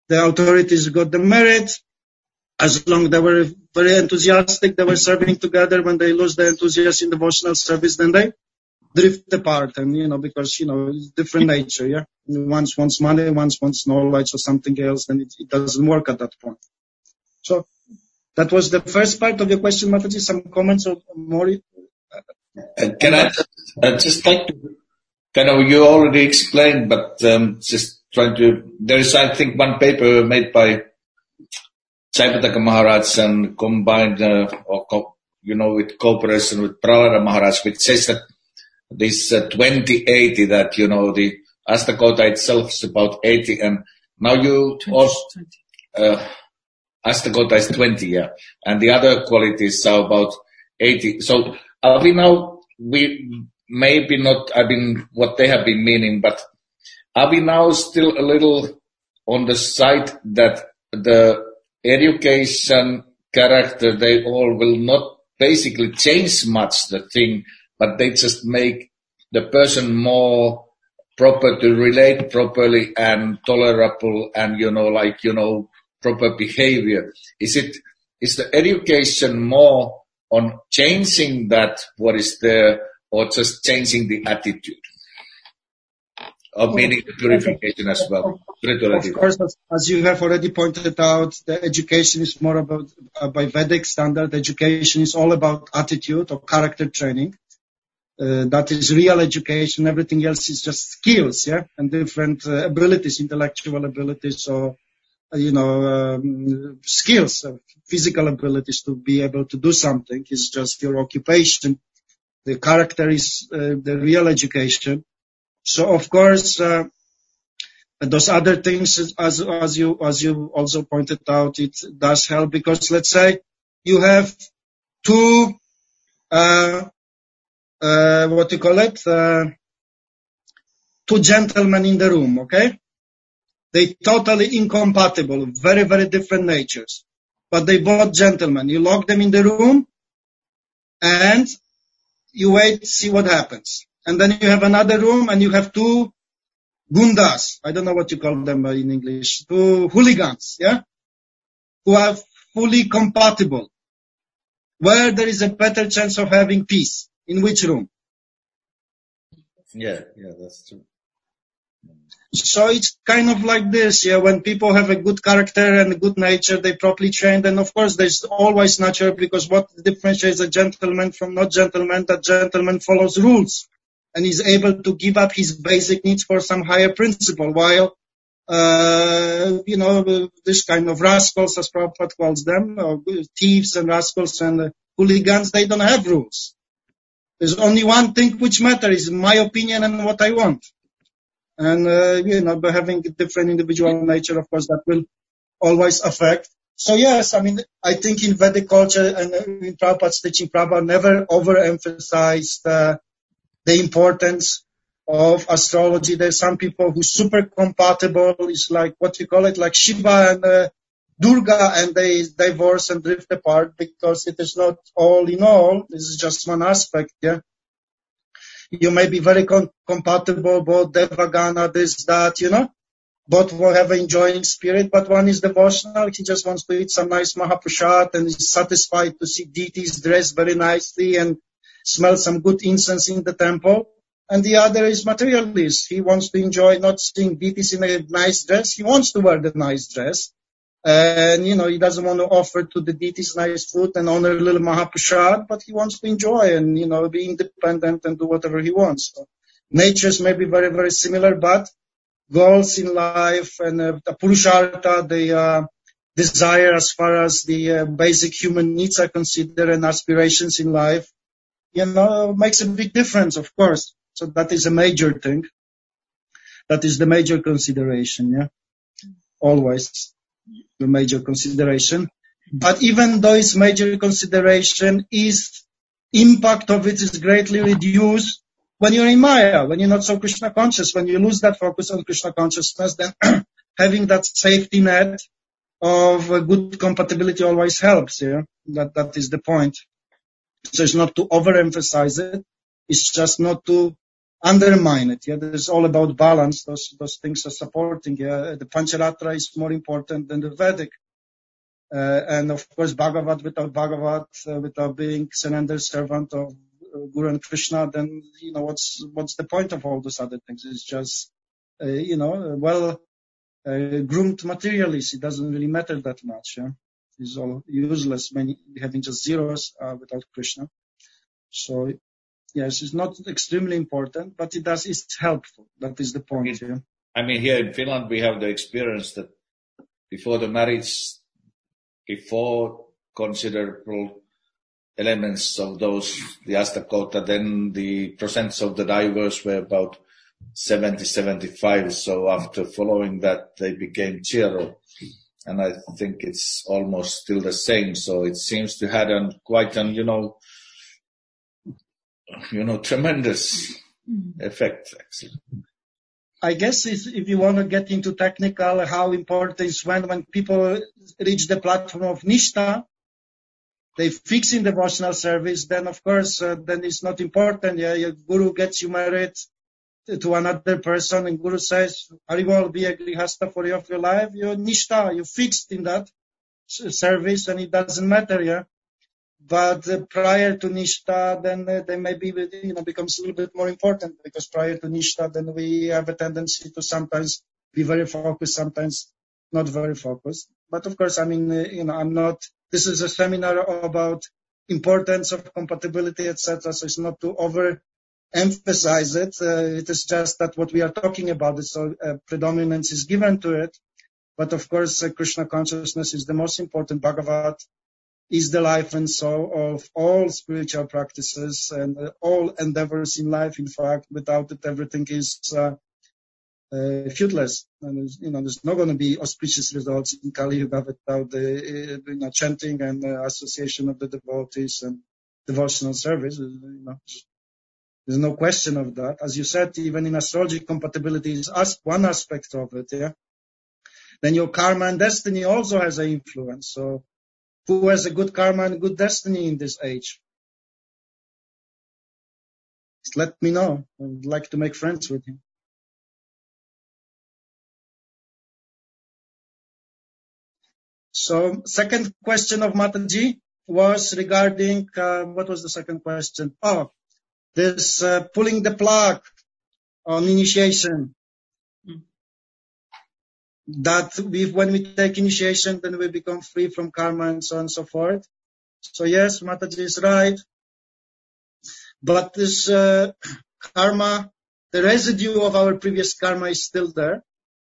the authorities got the merit. As long as they were very enthusiastic, they were serving together. When they lose the enthusiasm in devotional service, then they drift apart. And, you know, because, you know, it's different nature, yeah? Once wants money, once wants knowledge or something else, then it, it doesn't work at that point. So that was the first part of your question, Mataji. Some comments or more? Uh, can I just, uh, just like to, kind of, you already explained, but um, just trying to, there is, I think, one paper made by Jayapataka Maharaj and combined, uh, or co- you know, with cooperation with Prahlada Maharaj, which says that this uh, twenty eighty, that, you know, the Astakota itself is about eighty, and now you also, uh, Astakota is twenty, yeah, and the other qualities are about eighty. So are we now, we maybe not, I mean, what they have been meaning, but are we now still a little on the side that the education, character, they all will not basically change much the thing, but they just make the person more proper to relate properly and tolerable and, you know, like, you know, proper behavior? Is it, is the education more on changing that, what is there, or just changing the attitude? Or meaning the purification as well. Of course, as, as you have already pointed out, the education is more about, uh, by Vedic standard, education is all about attitude or character training. Uh, that is real education. Everything else is just skills, yeah, and different uh, abilities, intellectual abilities, or, uh, you know, um, skills, uh, physical abilities to be able to do something is just your occupation. The character is uh, the real education. So, of course, uh, those other things, as as you as you also pointed out, it does help, because let's say you have two, uh, uh, what do you call it, uh, two gentlemen in the room, okay? They totally incompatible, very very different natures, but they both gentlemen. You lock them in the room, and you wait, see what happens, and then you have another room, and you have two gundas, I don't know what you call them in English, two hooligans, yeah, who are fully compatible. Where there is a better chance of having peace? In which room? Yeah, yeah, that's true. So it's kind of like this, yeah, when people have a good character and a good nature, they properly trained, and of course there's always natural, because what differentiates a gentleman from not gentleman, that gentleman follows rules and is able to give up his basic needs for some higher principle, while, uh, you know, this kind of rascals, as Prabhupada calls them, or thieves and rascals and uh, hooligans, they don't have rules. There's only one thing which matters, is my opinion and what I want. And, uh, you know, by having a different individual nature, of course, that will always affect. So, yes, I mean, I think in Vedic culture and in Prabhupada's teaching, Prabhupada never overemphasized uh, the importance of astrology. There's some people who super compatible, is like, what you call it, like Shiva and uh, Durga, and they divorce and drift apart, because it is not all in all. This is just one aspect, yeah. You may be very com- compatible, both Devagana, this, that, you know. Both will have an enjoying spirit, but one is devotional. He just wants to eat some nice Mahaprasad and is satisfied to see deities dressed very nicely and smell some good incense in the temple. And the other is materialist. He wants to enjoy not seeing deities in a nice dress. He wants to wear the nice dress. And, you know, he doesn't want to offer to the deities nice food and honor a little Mahaprasad, but he wants to enjoy and, you know, be independent and do whatever he wants. So, natures may be very, very similar, but goals in life and uh, the Purushartha, the uh, desire as far as the uh, basic human needs are considered and aspirations in life, you know, makes a big difference, of course. So that is a major thing. That is the major consideration, yeah. Always the major consideration. But even though it's major consideration, is impact of it is greatly reduced when you're in Maya, when you're not so Krishna conscious. When you lose that focus on Krishna consciousness, then having that safety net of uh, good compatibility always helps, yeah. That, that is the point. So it's not to overemphasize it. It's just not to undermine it. Yeah, it's all about balance. Those those things are supporting. Yeah, the Pancharatra is more important than the Vedic. Uh, and of course, Bhagavat without Bhagavat, uh, without being surrendered servant of uh, Guru and Krishna, then you know what's what's the point of all those other things? It's just uh, you know well uh, groomed materialist. It doesn't really matter that much. Yeah? It's all useless. Many having just zeros uh, without Krishna. So yes, it's not extremely important, but it does. It's helpful. That is the point. I mean, yeah. I mean, here in Finland, we have the experience that before the marriage, before considerable elements of those, the Astakota, then the percents of the divorce were about seventy, seventy-five. So after following that, they became zero. And I think it's almost still the same. So it seems to have an, quite an, you know, you know, tremendous effect, actually. I guess if, if you want to get into technical, how important is when, when people reach the platform of Nishtha, they fix in devotional service, then of course, uh, then it's not important. Yeah, your Guru gets you married to, to another person and Guru says, Haribol, be a grihastha for your, your life. You're Nishtha, you're fixed in that service and it doesn't matter, yeah. But uh, prior to Nishtha, then uh, they maybe, you know, becomes a little bit more important because prior to Nishtha, then we have a tendency to sometimes be very focused, sometimes not very focused. But of course, I mean, uh, you know, I'm not, this is a seminar about importance of compatibility, et cetera. So it's not to overemphasize it. Uh, it is just that what we are talking about is so uh, predominance is given to it. But of course, uh, Krishna consciousness is the most important. Bhagavat is the life and soul of all spiritual practices and uh, all endeavors in life. In fact, without it, everything is uh, uh, fruitless. And there's, you know, there's not going to be auspicious results in Kali Yuga without the uh, you know, chanting and uh, association of the devotees and devotional service. You know, there's no question of that. As you said, even in astrology, compatibility is as one aspect of it. Yeah. Then your karma and destiny also has an influence. So, who has a good karma and good destiny in this age? Just let me know. I'd like to make friends with him. So, second question of Mataji was regarding, uh, what was the second question? Oh, this uh, pulling the plug on initiation. Mm. That we, when we take initiation, then we become free from karma and so on and so forth. So yes, Mataji is right. But this uh, karma, the residue of our previous karma is still there.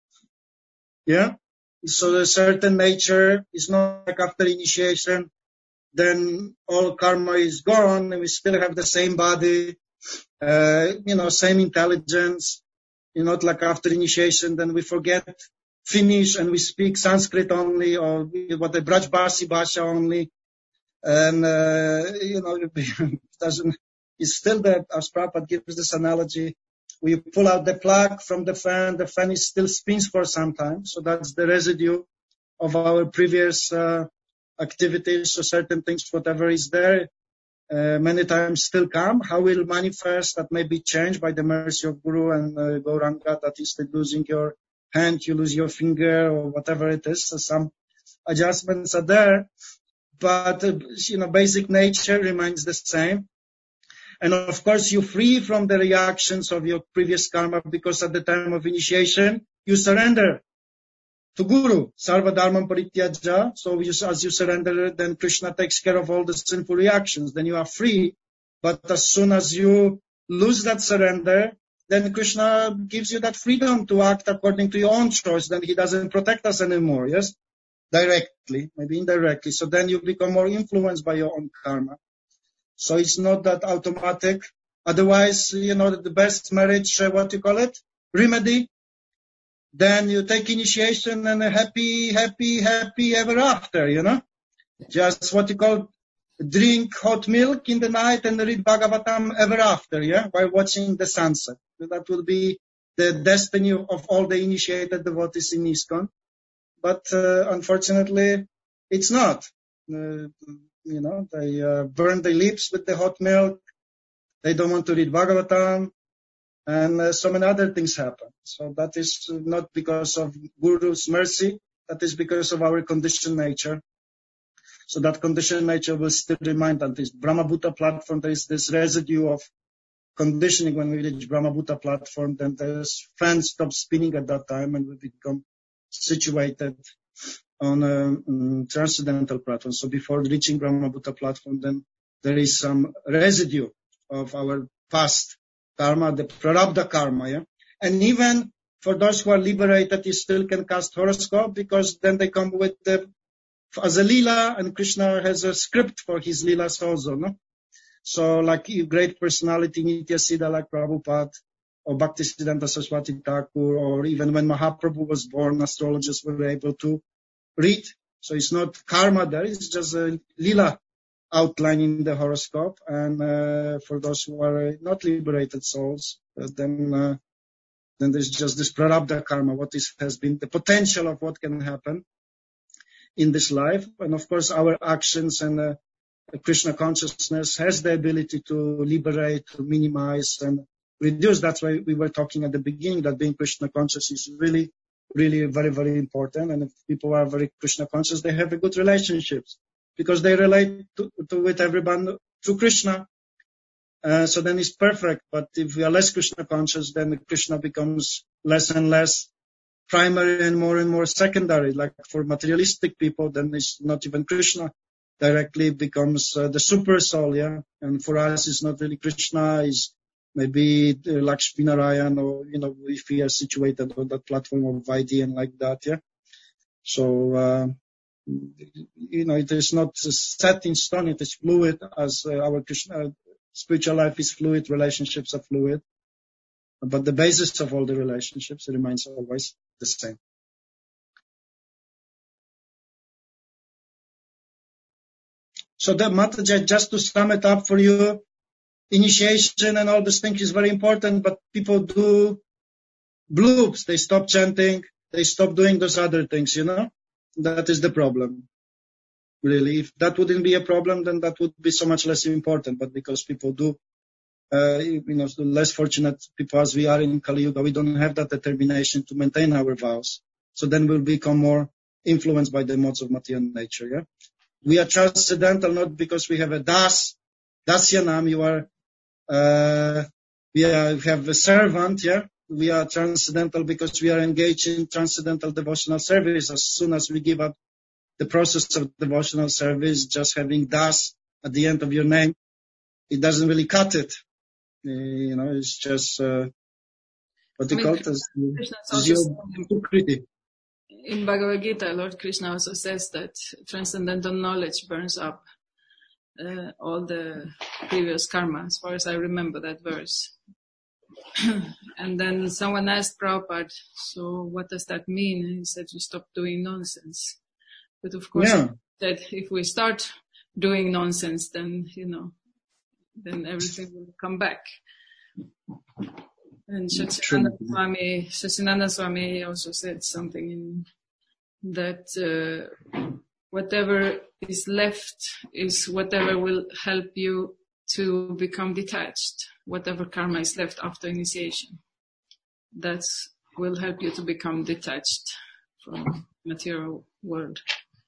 Yeah? So a certain nature is not like after initiation, then all karma is gone and we still have the same body, uh, you know, same intelligence. You know, like after initiation, then we forget Finnish and we speak Sanskrit only or what the Brajbasi Bhasha only. And, uh, you know, it doesn't, it's still there, as Prabhupada gives this analogy. We pull out the plug from the fan, the fan is still spins for some time. So that's the residue of our previous uh, activities. So certain things, whatever is there, uh, many times still come. How will manifest, that may be changed by the mercy of Guru and uh, Gauranga, that is losing your hand, you lose your finger or whatever it is. So some adjustments are there. But, uh, you know, basic nature remains the same. And of course, you're free from the reactions of your previous karma because at the time of initiation, you surrender to Guru. Sarva Dharmam Parityaja. So you, as you surrender, then Krishna takes care of all the sinful reactions. Then you are free. But as soon as you lose that surrender, then Krishna gives you that freedom to act according to your own choice. Then he doesn't protect us anymore, yes? Directly, maybe indirectly. So then you become more influenced by your own karma. So it's not that automatic. Otherwise, you know, the best marriage, uh, what you call it? Remedy. Then you take initiation and a happy, happy, happy ever after, you know. Just what you call drink hot milk in the night and read Bhagavatam ever after, yeah, while watching the sunset. That will be the destiny of all the initiated devotees in ISKCON. But uh, unfortunately, it's not. Uh, you know, they uh, burn their lips with the hot milk. They don't want to read Bhagavatam. and uh, so many other things happen. So that is not because of Guru's mercy, that is because of our conditioned nature. So that conditioned nature will still remain that this Brahmabhuta platform, there is this residue of conditioning. When we reach Brahmabhuta platform, then the fan stops spinning at that time and we become situated on a um, transcendental platform. So before reaching Brahmabhuta platform, then there is some residue of our past karma, the prarabdha karma, yeah? And even for those who are liberated, you still can cast horoscope, because then they come with the, as a lila, and Krishna has a script for his lilas also, no? So like great personality, Nitya Siddha like Prabhupada, or Bhaktisiddhanta Saraswati Thakur, or even when Mahaprabhu was born, astrologers were able to read. So it's not karma there, it's just a lila outline in the horoscope. And uh, for those who are not liberated souls, uh, then uh, then there's just this prarabdha karma, what is, has been the potential of what can happen in this life. And of course our actions and uh, Krishna consciousness has the ability to liberate, to minimize and reduce. That's why we were talking at the beginning that being Krishna conscious is really, really very, very important. And if people are very Krishna conscious, they have a good relationships, because they relate to, to with everyone through Krishna. Uh, so then it's perfect. But if we are less Krishna conscious, then Krishna becomes less and less primary and more and more secondary. Like for materialistic people, then it's not even Krishna. Directly becomes uh, the super soul, yeah. And for us, it's not really Krishna. It's maybe uh, Lakshmi Narayan, or you know, if we are situated on that platform of Vaidhi and like that, yeah. So uh, you know, it is not set in stone. It is fluid, as uh, our Krishna uh, spiritual life is fluid. Relationships are fluid, but the basis of all the relationships remains always the same. So that Mataji, just to sum it up for you, initiation and all this thing is very important, but people do bloops. They stop chanting. They stop doing those other things, you know. That is the problem, really. If that wouldn't be a problem, then that would be so much less important. But because people do, uh, you know, less fortunate people as we are in Kali Yuga, we don't have that determination to maintain our vows. So then we'll become more influenced by the modes of material nature, yeah. We are transcendental not because we have a das, dasyanam, you are, uh, we, are, we have a servant, yeah. We are transcendental because we are engaged in transcendental devotional service. As soon as we give up the process of devotional service, just having das at the end of your name, it doesn't really cut it. Uh, you know, it's just, uh, what do you call it? It's in Bhagavad Gita, Lord Krishna also says that transcendental knowledge burns up uh, all the previous karma, as far as I remember that verse. And then someone asked Prabhupada, so what does that mean? And he said, you stop doing nonsense. But of course, yeah. that if we start doing nonsense, then, you know, then everything will come back. And Satchidananda Swami, Satchidananda Swami also said something in that uh, whatever is left is whatever will help you to become detached. Whatever karma is left after initiation, that will help you to become detached from material world.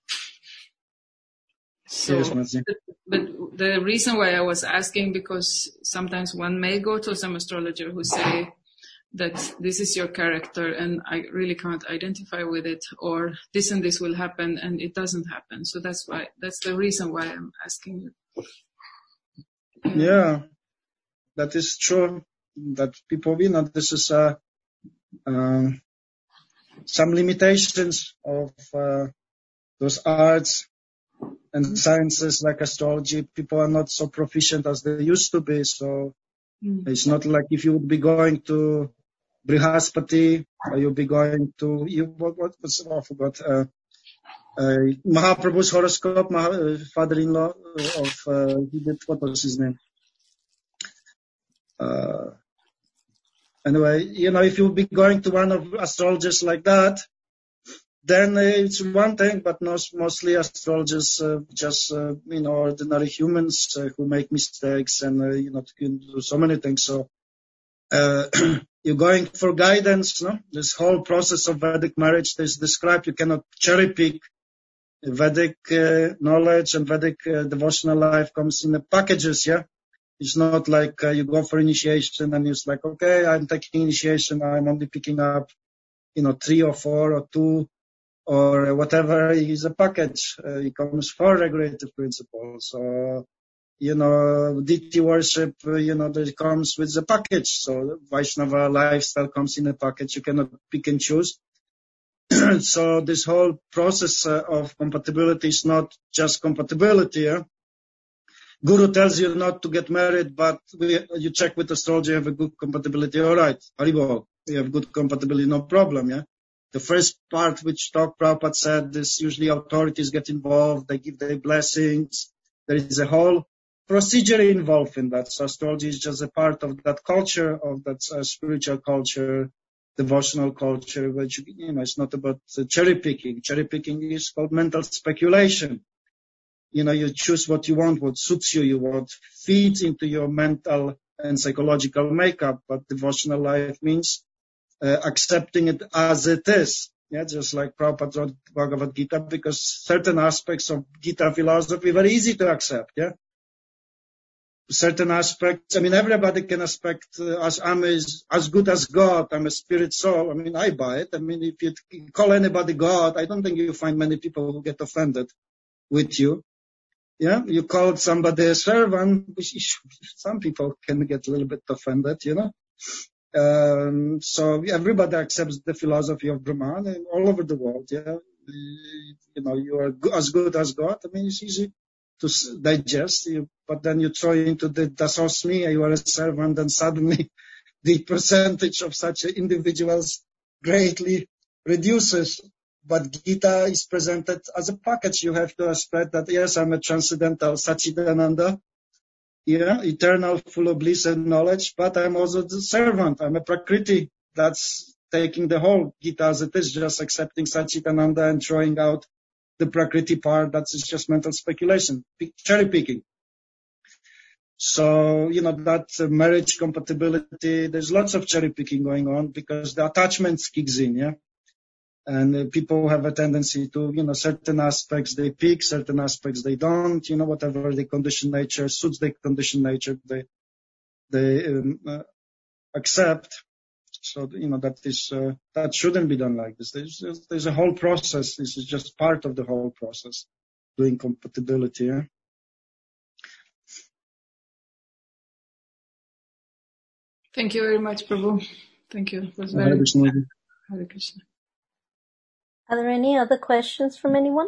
So, yes, but the reason why I was asking, because sometimes one may go to some astrologer who say that this is your character and I really can't identify with it, or this and this will happen and it doesn't happen. So that's why, that's the reason why I'm asking you. Um, yeah, that is true. That people, you know, this is uh, um, some limitations of uh, those arts and sciences like astrology. People are not so proficient as they used to be. So mm. It's not like if you would be going to Brihaspati, or you'll be going to, you, what, what was, I forgot, uh, uh, Mahaprabhu's horoscope, Maha, uh, father-in-law of, uh, he did, what was his name? Uh, anyway, you know, if you'll be going to one of astrologers like that, then uh, it's one thing, but not, mostly astrologers, uh, just, uh, you know, ordinary humans uh, who make mistakes and, uh, you know, can do so many things. So uh, you're going for guidance, no? This whole process of Vedic marriage is described. You cannot cherry pick. Vedic uh, knowledge and Vedic uh, devotional life comes in the packages, yeah? It's not like uh, you go for initiation and it's like, okay, I'm taking initiation, I'm only picking up, you know, three or four or two or whatever is a package. Uh, it comes for regulative principles. So, you know, deity worship, uh, you know, that comes with the package. So Vaishnava lifestyle comes in a package. You cannot pick and choose. So this whole process uh, of compatibility is not just compatibility. Yeah? Guru tells you not to get married, but we, you check with astrology, you have a good compatibility. All right, Haribol, you have good compatibility, no problem. Yeah. The first part which talk Prabhupada said is usually authorities get involved, they give their blessings. There is a whole procedure involved in that. So astrology is just a part of that culture, of that uh, spiritual culture, devotional culture, which, you know, it's not about uh, cherry picking. Cherry picking is called mental speculation. You know, you choose what you want, what suits you, you what feeds into your mental and psychological makeup. But devotional life means uh, accepting it as it is. Yeah, just like Prabhupada wrote Bhagavad Gita, because certain aspects of Gita philosophy are very easy to accept. Yeah, certain aspects. I mean, everybody can expect uh, as I'm as, as good as God. I'm a spirit soul. I mean, I buy it. I mean, if you call anybody God, I don't think you find many people who get offended with you. Yeah, you called somebody a servant, which some people can get a little bit offended, you know. Um, so everybody accepts the philosophy of Brahman all over the world. Yeah, you know, you are as good as God. I mean, it's easy to digest, you, but then you throw into the dasosmi, you are a servant, and suddenly the percentage of such individuals greatly reduces. But Gita is presented as a package. You have to expect that, yes, I'm a transcendental Satchidananda, yeah, eternal, full of bliss and knowledge, but I'm also the servant. I'm a Prakriti. That's taking the whole Gita as it is, just accepting Satchidananda and throwing out the Prakriti part. That's just mental speculation, cherry picking. So, you know, that uh, marriage compatibility, there's lots of cherry picking going on because the attachments kicks in, yeah. And uh, people have a tendency to, you know, certain aspects they pick, certain aspects they don't, you know, whatever the conditioned nature suits their conditioned nature, they, they um, uh, accept. So, you know, that is, uh, that shouldn't be done like this. There's, there's a whole process. This is just part of the whole process, doing compatibility, yeah. Thank you very much, Prabhu. Thank you. It was very Hare Hare Krishna. Are there any other questions from anyone?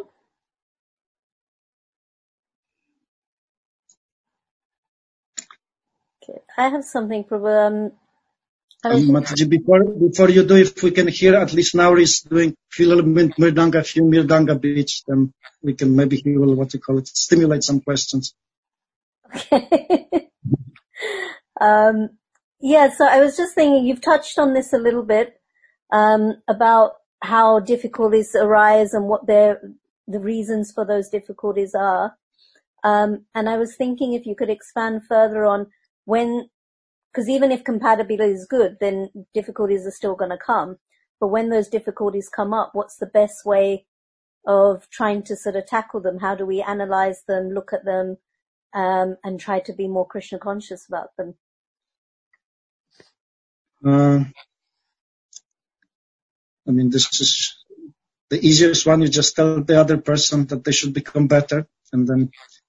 Okay, I have something, Prabhu. Um, I was Um, Mataji, before, before you do, if we can hear at least now is doing a little bit Mirdanga, few Mirdanga beats, then we can maybe he will, what you call it, stimulate some questions. Okay. um, yeah, so I was just thinking, you've touched on this a little bit, um, about how difficulties arise and what their, the reasons for those difficulties are. Um, and I was thinking if you could expand further on when, because even if compatibility is good, then difficulties are still going to come. But when those difficulties come up, what's the best way of trying to sort of tackle them? How do we analyze them, look at them, um, and try to be more Krishna conscious about them? Uh, I mean, this is the easiest one. You just tell the other person that they should become better, and then,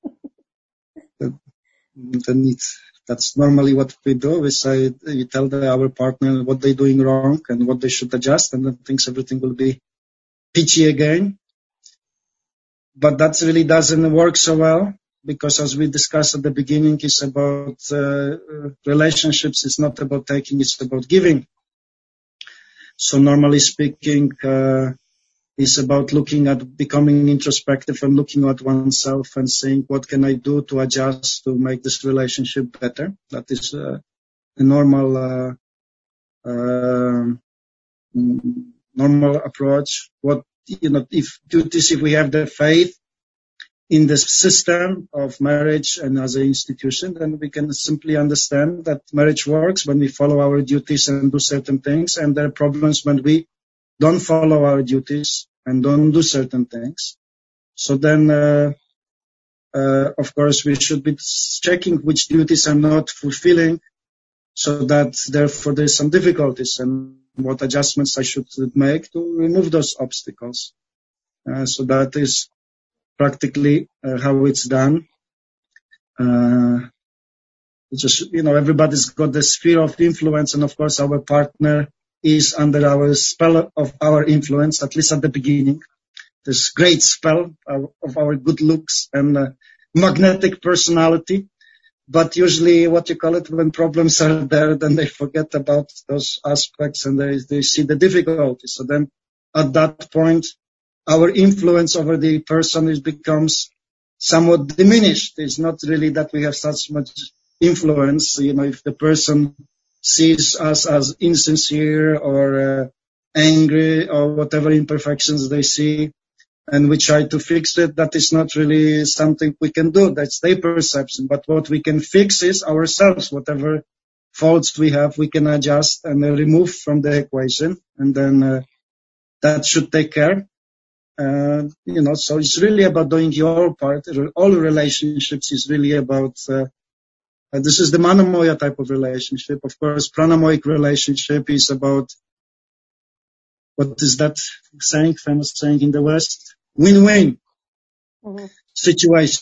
then it's, that's normally what we do. We say, we tell the, our partner what they're doing wrong and what they should adjust, and then thinks everything will be peachy again. But that really doesn't work so well, because as we discussed at the beginning, it's about uh, relationships. It's not about taking, it's about giving. So normally speaking, uh, it's about looking at becoming introspective and looking at oneself and saying, what can I do to adjust to make this relationship better? That is uh, a normal, uh, uh, normal approach. What, you know, if duties, if we have the faith, in the system of marriage and as an institution, then we can simply understand that marriage works when we follow our duties and do certain things, and there are problems when we don't follow our duties and don't do certain things. So then, uh, uh, of course, we should be checking which duties I'm not fulfilling, so that therefore there's some difficulties and what adjustments I should make to remove those obstacles. Uh, so that is practically uh, how it's done. Uh, just, you know, everybody's got the sphere of influence, and of course our partner is under our spell of our influence, at least at the beginning. This great spell of, of our good looks and uh, magnetic personality. But usually, what you call it, when problems are there, then they forget about those aspects and they, they see the difficulties. So then at that point, our influence over the person is becomes somewhat diminished. It's not really that we have such much influence. You know, if the person sees us as insincere or uh, angry or whatever imperfections they see, and we try to fix it, that is not really something we can do. That's their perception. But what we can fix is ourselves. Whatever faults we have, we can adjust and uh, remove from the equation. And then uh, that should take care. Uh, you know, so it's really about doing your part. All relationships is really about, uh, uh, this is the Manomoya type of relationship. Of course, Pranamoyic relationship is about, what is that saying, famous saying in the West? Win-win mm-hmm. situation.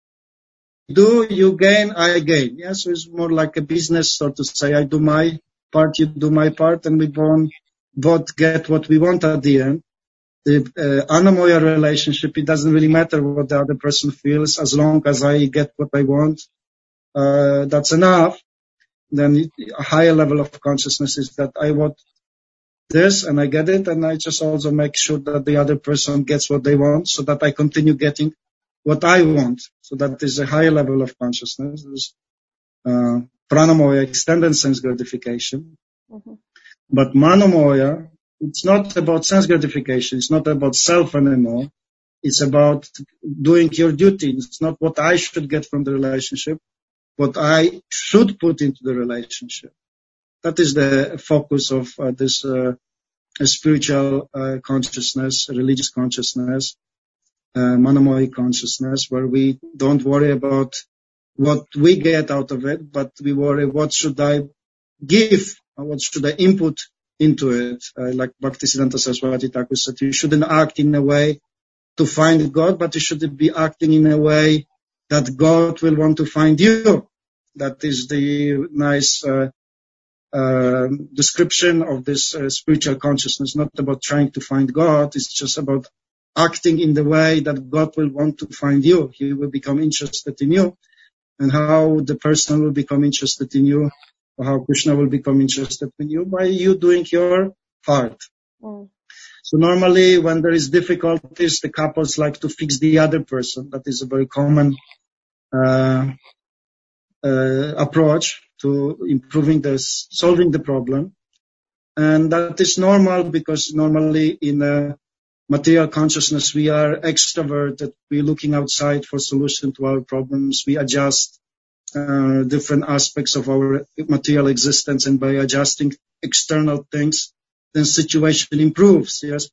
Do you gain, I gain. Yes, so it's more like a business, so to say. I do my part, you do my part, and we both get what we want at the end. The uh, Anamoya relationship, it doesn't really matter what the other person feels, as long as I get what I want. Uh, that's enough. Then a higher level of consciousness is that I want this and I get it, and I just also make sure that the other person gets what they want, so that I continue getting what I want. So that is a higher level of consciousness. There's, uh, Pranamoya, extended sense gratification. Mm-hmm. But Manomoya, it's not about sense gratification. It's not about self anymore. It's about doing your duty. It's not what I should get from the relationship, what I should put into the relationship. That is the focus of uh, this uh, spiritual uh, consciousness, religious consciousness, uh, Manomoya consciousness, where we don't worry about what we get out of it, but we worry what should I give, or what should I input into it. Uh, like Bhaktisiddhanta Saraswati Thakur said, you shouldn't act in a way to find God, but you should be acting in a way that God will want to find you. That is the nice uh, uh, description of this uh, spiritual consciousness, not about trying to find God. It's just about acting in the way that God will want to find you. He will become interested in you, and how the person will become interested in you, or how Krishna will become interested in you, by you doing your part. Mm. So normally when there is difficulties, the couples like to fix the other person. That is a very common uh, uh, approach to improving this, solving the problem. And that is normal, because normally in a material consciousness we are extroverted, we're looking outside for solution to our problems, we adjust uh, different aspects of our material existence, and by adjusting external things, then situation improves, yes.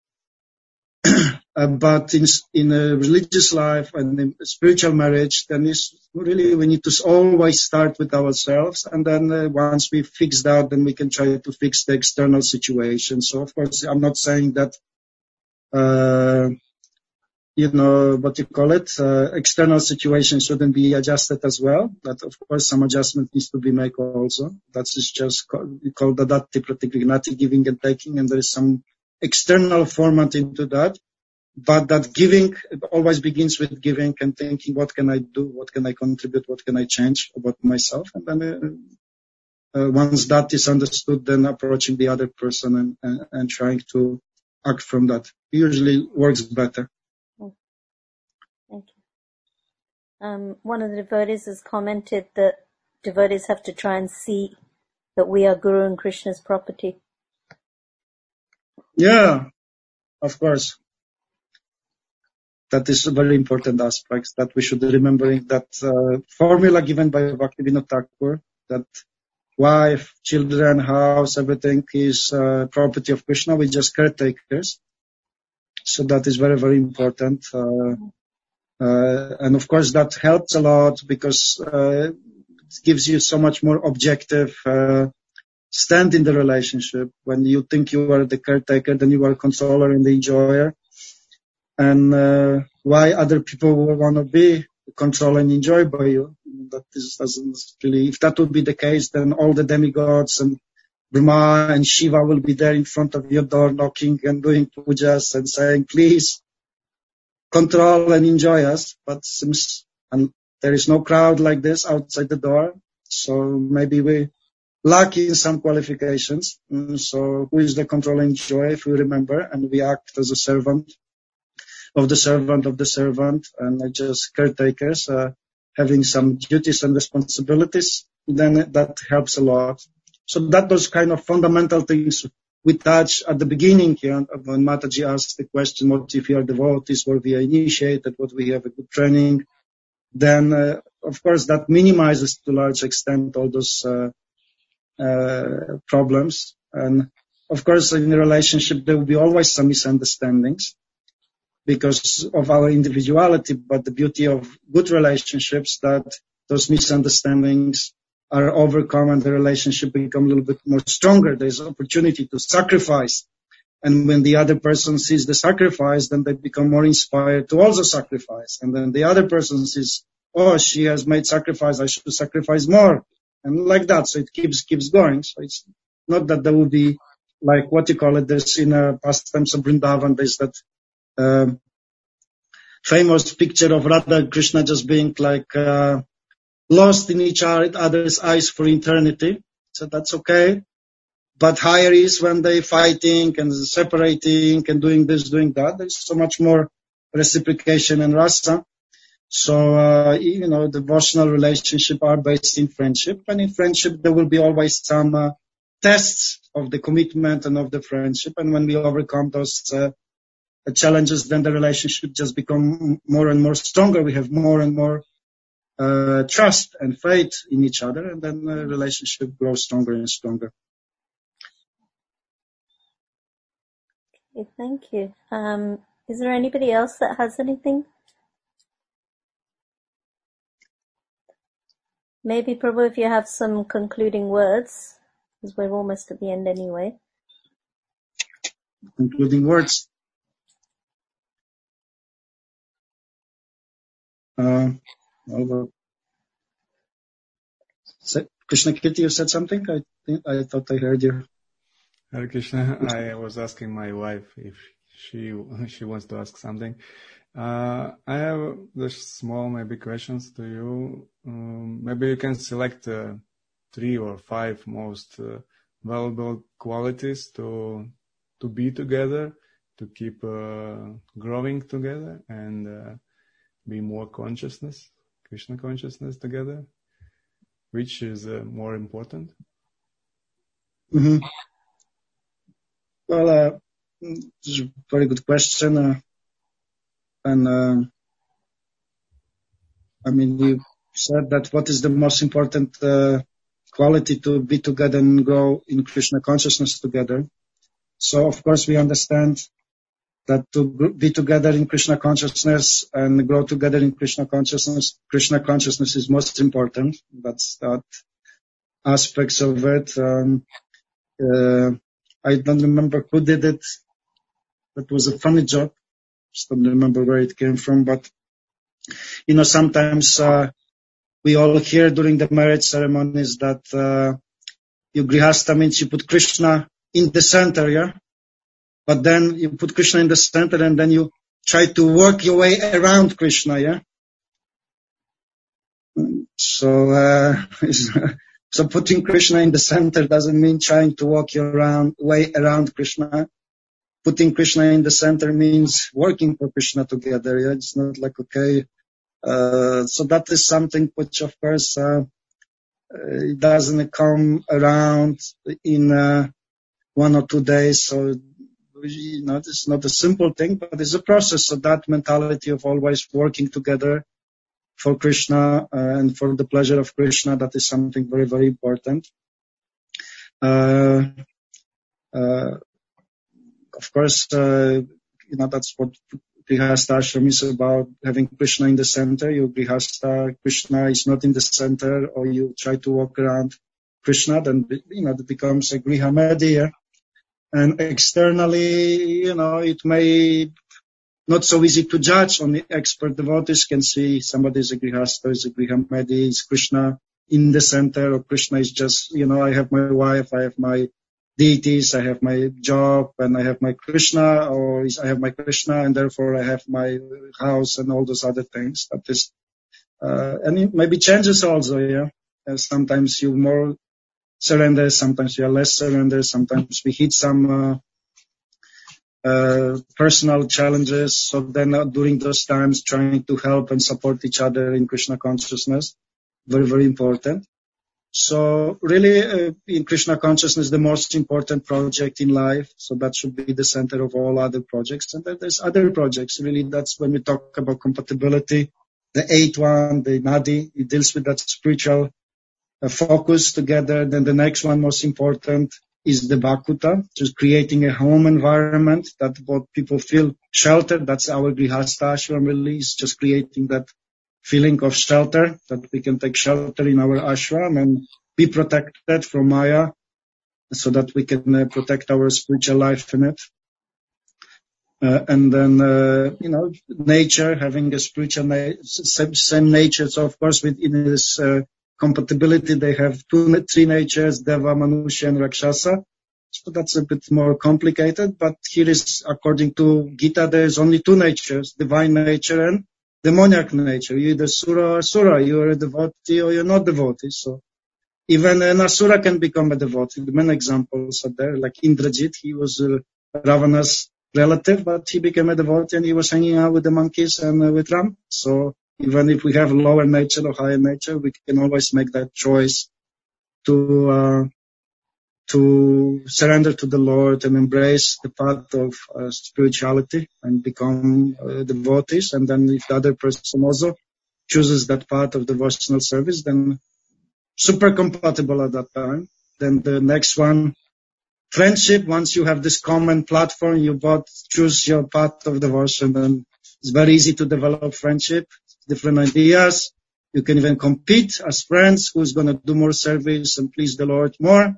uh, but in, in a religious life and in spiritual marriage, then it's really, we need to always start with ourselves, and then uh, once we fix that, then we can try to fix the external situation. So of course, I'm not saying that, uh, you know, what you call it, uh, external situation shouldn't be adjusted as well. But of course, some adjustment needs to be made also. That's just called, we call dadati prativignati, giving and taking, and there is some external format into that. But that giving always begins with giving and thinking, what can I do? What can I contribute? What can I change about myself? And then uh, uh, once that is understood, then approaching the other person and, and, and trying to act from that. It usually works better. Thank you. Um, one of the devotees has commented that devotees have to try and see that we are Guru and Krishna's property. Yeah, of course. that is a very important aspect that we should be remembering. That uh, formula given by Bhaktivinoda Thakur, that wife, children, house, everything is uh, property of Krishna. We're just caretakers. So that is very, very important. Uh, uh, and of course that helps a lot because uh, it gives you so much more objective uh, stand in the relationship. When you think you are the caretaker, then you are a controller and the enjoyer. And uh, why other people will want to be controlled and enjoyed by you? That is, doesn't really. If that would be the case, then all the demigods and Brahma and Shiva will be there in front of your door, knocking and doing pujas and saying, "Please control and enjoy us." But since and there is no crowd like this outside the door, so maybe we lack in some qualifications. So who is the control and enjoy? If we remember, and we act as a servant of the servant of the servant, and just caretakers, uh, having some duties and responsibilities, then that helps a lot. So that was kind of fundamental things we touched at the beginning here, when Mataji asked the question, what if we are devotees, what we are initiated, what we have a good training, then uh, of course that minimizes to a large extent all those uh, uh, problems. And of course in a relationship there will be always some misunderstandings, because of our individuality, but the beauty of good relationships, that those misunderstandings are overcome and the relationship become a little bit more stronger. There's opportunity to sacrifice. And when the other person sees the sacrifice, then they become more inspired to also sacrifice. And then the other person sees, oh, she has made sacrifice, I should sacrifice more. And like that. So it keeps, keeps going. So it's not that there will be like, what you call it, there's in a pastimes of Vrindavan, there's that Uh, famous picture of Radha and Krishna just being like uh, lost in each other's eyes for eternity. So that's okay. But higher is when they fighting and separating and doing this, doing that. There's so much more reciprocation and rasa. So, uh, you know, devotional relationship are based in friendship. And in friendship, there will be always some uh, tests of the commitment and of the friendship. And when we overcome those uh, challenges, then the relationship just become more and more stronger. We have more and more uh, trust and faith in each other, and then the relationship grows stronger and stronger. Okay, thank you. Um, is there anybody else that has anything? Maybe, Prabhu, if you have some concluding words, because we're almost at the end anyway. Concluding words. Uh, well, so, Krishna Kirti, you said something? I think I thought I heard you. Hare Krishna. I was asking my wife if she she wants to ask something. Uh, I have just small maybe questions to you. Um, maybe you can select uh, three or five most uh, valuable qualities to to be together, to keep uh, growing together, and uh, be more consciousness, Krishna consciousness together. Which is uh, more important? Mm-hmm. Well, uh, this is a very good question. Uh, and, uh, I mean, you said that what is the most important uh, quality to be together and grow in Krishna consciousness together. So, of course, we understand that to be together in Krishna consciousness and grow together in Krishna consciousness, Krishna consciousness is most important. That's that aspects of it. Um, uh, I don't remember who did it. That was a funny joke. Just don't remember where it came from. But, you know, sometimes uh, we all hear during the marriage ceremonies that uh, you grihastha means you put Krishna in the center, yeah? But then you put Krishna in the center and then you try to work your way around Krishna, yeah? So, uh, so putting Krishna in the center doesn't mean trying to walk your around, way around Krishna. Putting Krishna in the center means working for Krishna together, yeah? It's not like, okay, uh, so that is something which of course, uh, it doesn't come around in, uh, one or two days. So you know, it's not a simple thing, but it's a process. So that mentality of always working together for Krishna uh, and for the pleasure of Krishna, that is something very, very important. Uh, uh, of course, uh, you know, that's what Grihastha Ashram is about, having Krishna in the center. You Grihastha, Krishna is not in the center, or you try to walk around Krishna, then, you know, it becomes a Griha Media. And externally, you know, it may not so easy to judge. Only expert devotees can see somebody is a Grihastha, is a Griha Media, is Krishna in the center, or Krishna is just, you know, I have my wife, I have my deities, I have my job, and I have my Krishna, or I have my Krishna, and therefore I have my house and all those other things. That is, uh, and it maybe changes also, yeah. Uh, sometimes you more surrender, sometimes you are less surrender, sometimes we hit some uh, uh, personal challenges. So then uh, during those times, trying to help and support each other in Krishna consciousness, very, very important. So really, uh, in Krishna consciousness, the most important project in life. So that should be the center of all other projects. And then there's other projects. Really, that's when we talk about compatibility. The eighth one, the Nadi, it deals with that spiritual uh, focus together. Then the next one, most important, is the Bhakuta, just creating a home environment that both people feel sheltered. That's our Grihastha Ashram really, is just creating that feeling of shelter, that we can take shelter in our ashram and be protected from Maya, so that we can uh, protect our spiritual life in it. Uh, and then, uh, you know, nature, having a spiritual, na- same, same nature. So, of course, within this uh, compatibility, they have two, three natures, Deva, Manusha, and Rakshasa. So that's a bit more complicated. But here is, according to Gita, there's only two natures, divine nature and demoniac nature. You're either Sura or Sura. You're a devotee or you're not devotee. So even an Asura can become a devotee. The many examples are there, like Indrajit. He was uh, Ravana's relative, but he became a devotee and he was hanging out with the monkeys and uh, with Ram. So even if we have lower nature or higher nature, we can always make that choice to uh, to surrender to the Lord and embrace the path of uh, spirituality and become uh, devotees. And then if the other person also chooses that path of devotional service, then super compatible at that time. Then the next one, friendship. Once you have this common platform, you both choose your path of devotion, then it's very easy to develop friendship, different ideas. You can even compete as friends, who's going to do more service and please the Lord more.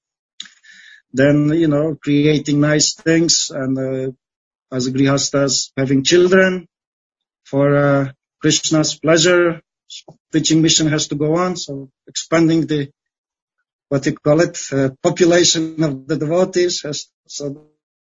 Then, you know, creating nice things, and uh, as Grihasthas, having children for uh, Krishna's pleasure. Preaching mission has to go on, so expanding the, what you call it, uh, population of the devotees. Has, so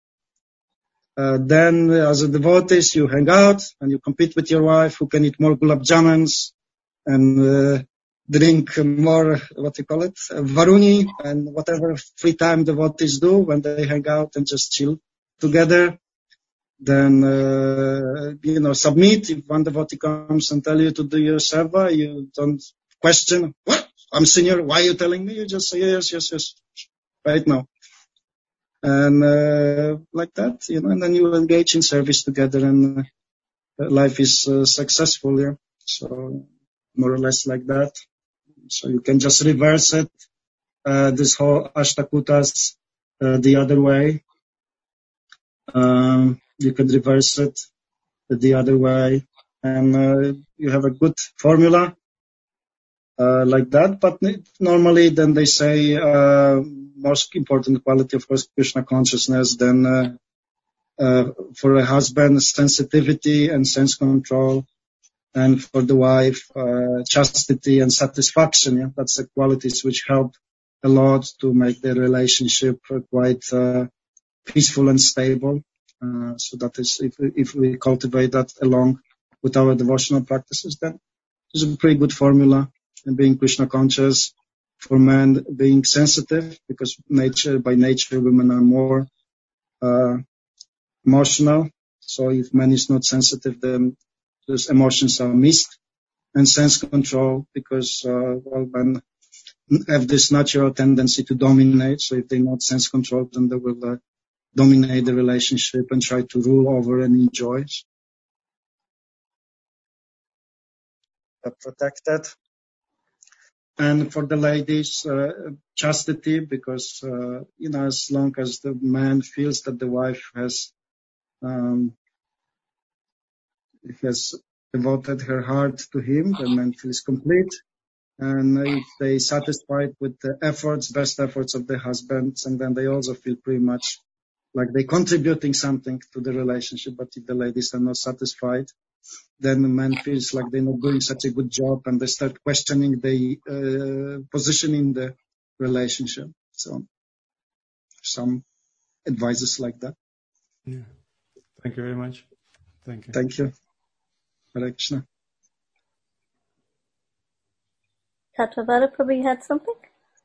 uh, then, uh, as a devotees, you hang out and you compete with your wife, who can eat more gulab jamans and uh, drink more, what you call it, uh, varuni, and whatever free time devotees do when they hang out and just chill together. Then, uh, you know, submit. If one devotee comes and tell you to do your seva, you don't question, what? I'm senior, why are you telling me? You just say, yes, yes, yes, right now. And uh, like that, you know, and then you engage in service together, and uh, life is uh, successful, yeah. So, more or less like that. So you can just reverse it, uh, this whole Ashtakutas, uh, the other way. Um, you could reverse it the other way, and uh, you have a good formula uh, like that. But normally, then they say uh, most important quality, of course, Krishna consciousness. Then uh, uh, for a husband, sensitivity and sense control. And for the wife, uh, chastity and satisfaction. Yeah? That's the qualities which help a lot to make the relationship uh, quite uh, peaceful and stable. Uh, so that is, if, if we cultivate that along with our devotional practices, then it's a pretty good formula. And being Krishna conscious, for men being sensitive, because nature, by nature, women are more uh, emotional. So if man is not sensitive, then those emotions are missed. And sense control, because uh, well, men have this natural tendency to dominate. So if they're not sense controlled, then they will uh, dominate the relationship and try to rule over and enjoy. Protected. And for the ladies, uh, chastity, because, uh, you know, as long as the man feels that the wife has, um, has devoted her heart to him, the man feels complete. And if they satisfied with the efforts, best efforts of the husbands, and then they also feel pretty much like they're contributing something to the relationship. But if the ladies are not satisfied, then the man feels like they're not doing such a good job, and they start questioning the uh, position in the relationship. So, some advices like that. Yeah. Thank you very much. Thank you. Thank you. Hare Krishna. Tattva probably had something?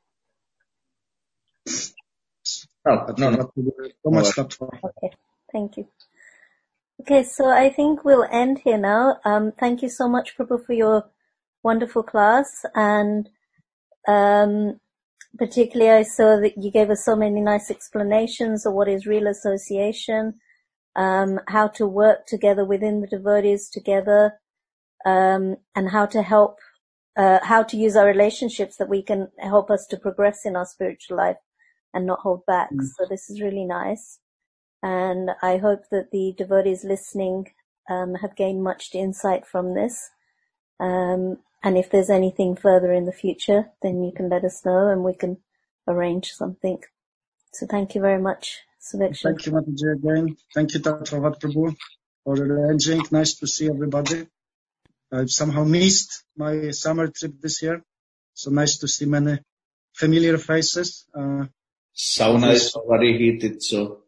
No, no, no. Okay, thank you. Okay, so I think we'll end here now. Um, thank you so much, Prabhu, for your wonderful class. And um, particularly I saw that you gave us so many nice explanations of what is real association, um, how to work together within the devotees together, um, and how to help, uh, how to use our relationships that we can help us to progress in our spiritual life and not hold back. Mm. So this is really nice. And I hope that the devotees listening um, have gained much insight from this. Um, and if there's anything further in the future, then you can let us know and we can arrange something. So thank you very much, Suvekshan. Thank you, Mataji, again. Thank you, Tattva Prabhu, for arranging. Nice to see everybody. I've somehow missed my summer trip this year. So nice to see many familiar faces. Uh, Sauna is already heated, so.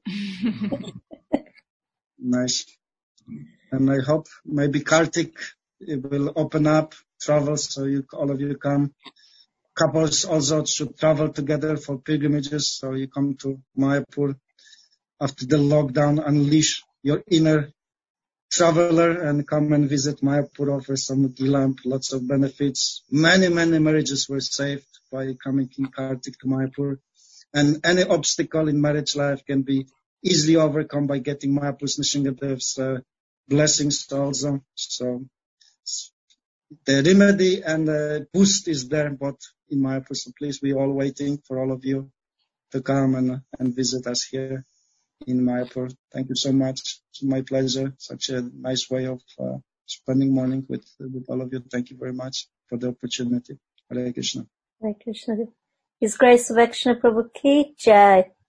Nice. And I hope maybe Kartik will open up travel so you, all of you come. Couples also should travel together for pilgrimages. So you come to Mayapur after the lockdown, unleash your inner traveler and come and visit Mayapur, offer some gilamp, lots of benefits. Many, many marriages were saved by coming in Kartik to Mayapur. And any obstacle in marriage life can be easily overcome by getting Mayapur's Nishingadev's uh, blessings also. So the remedy and the boost is there, but in Mayapur. So please, we're all waiting for all of you to come and, and visit us here in Mayapur. Thank you so much. It's my pleasure. Such a nice way of uh, spending morning with, with all of you. Thank you very much for the opportunity. Hare Krishna. Hare Krishna. His Grace Suvekshan Prabhu Ki Jai.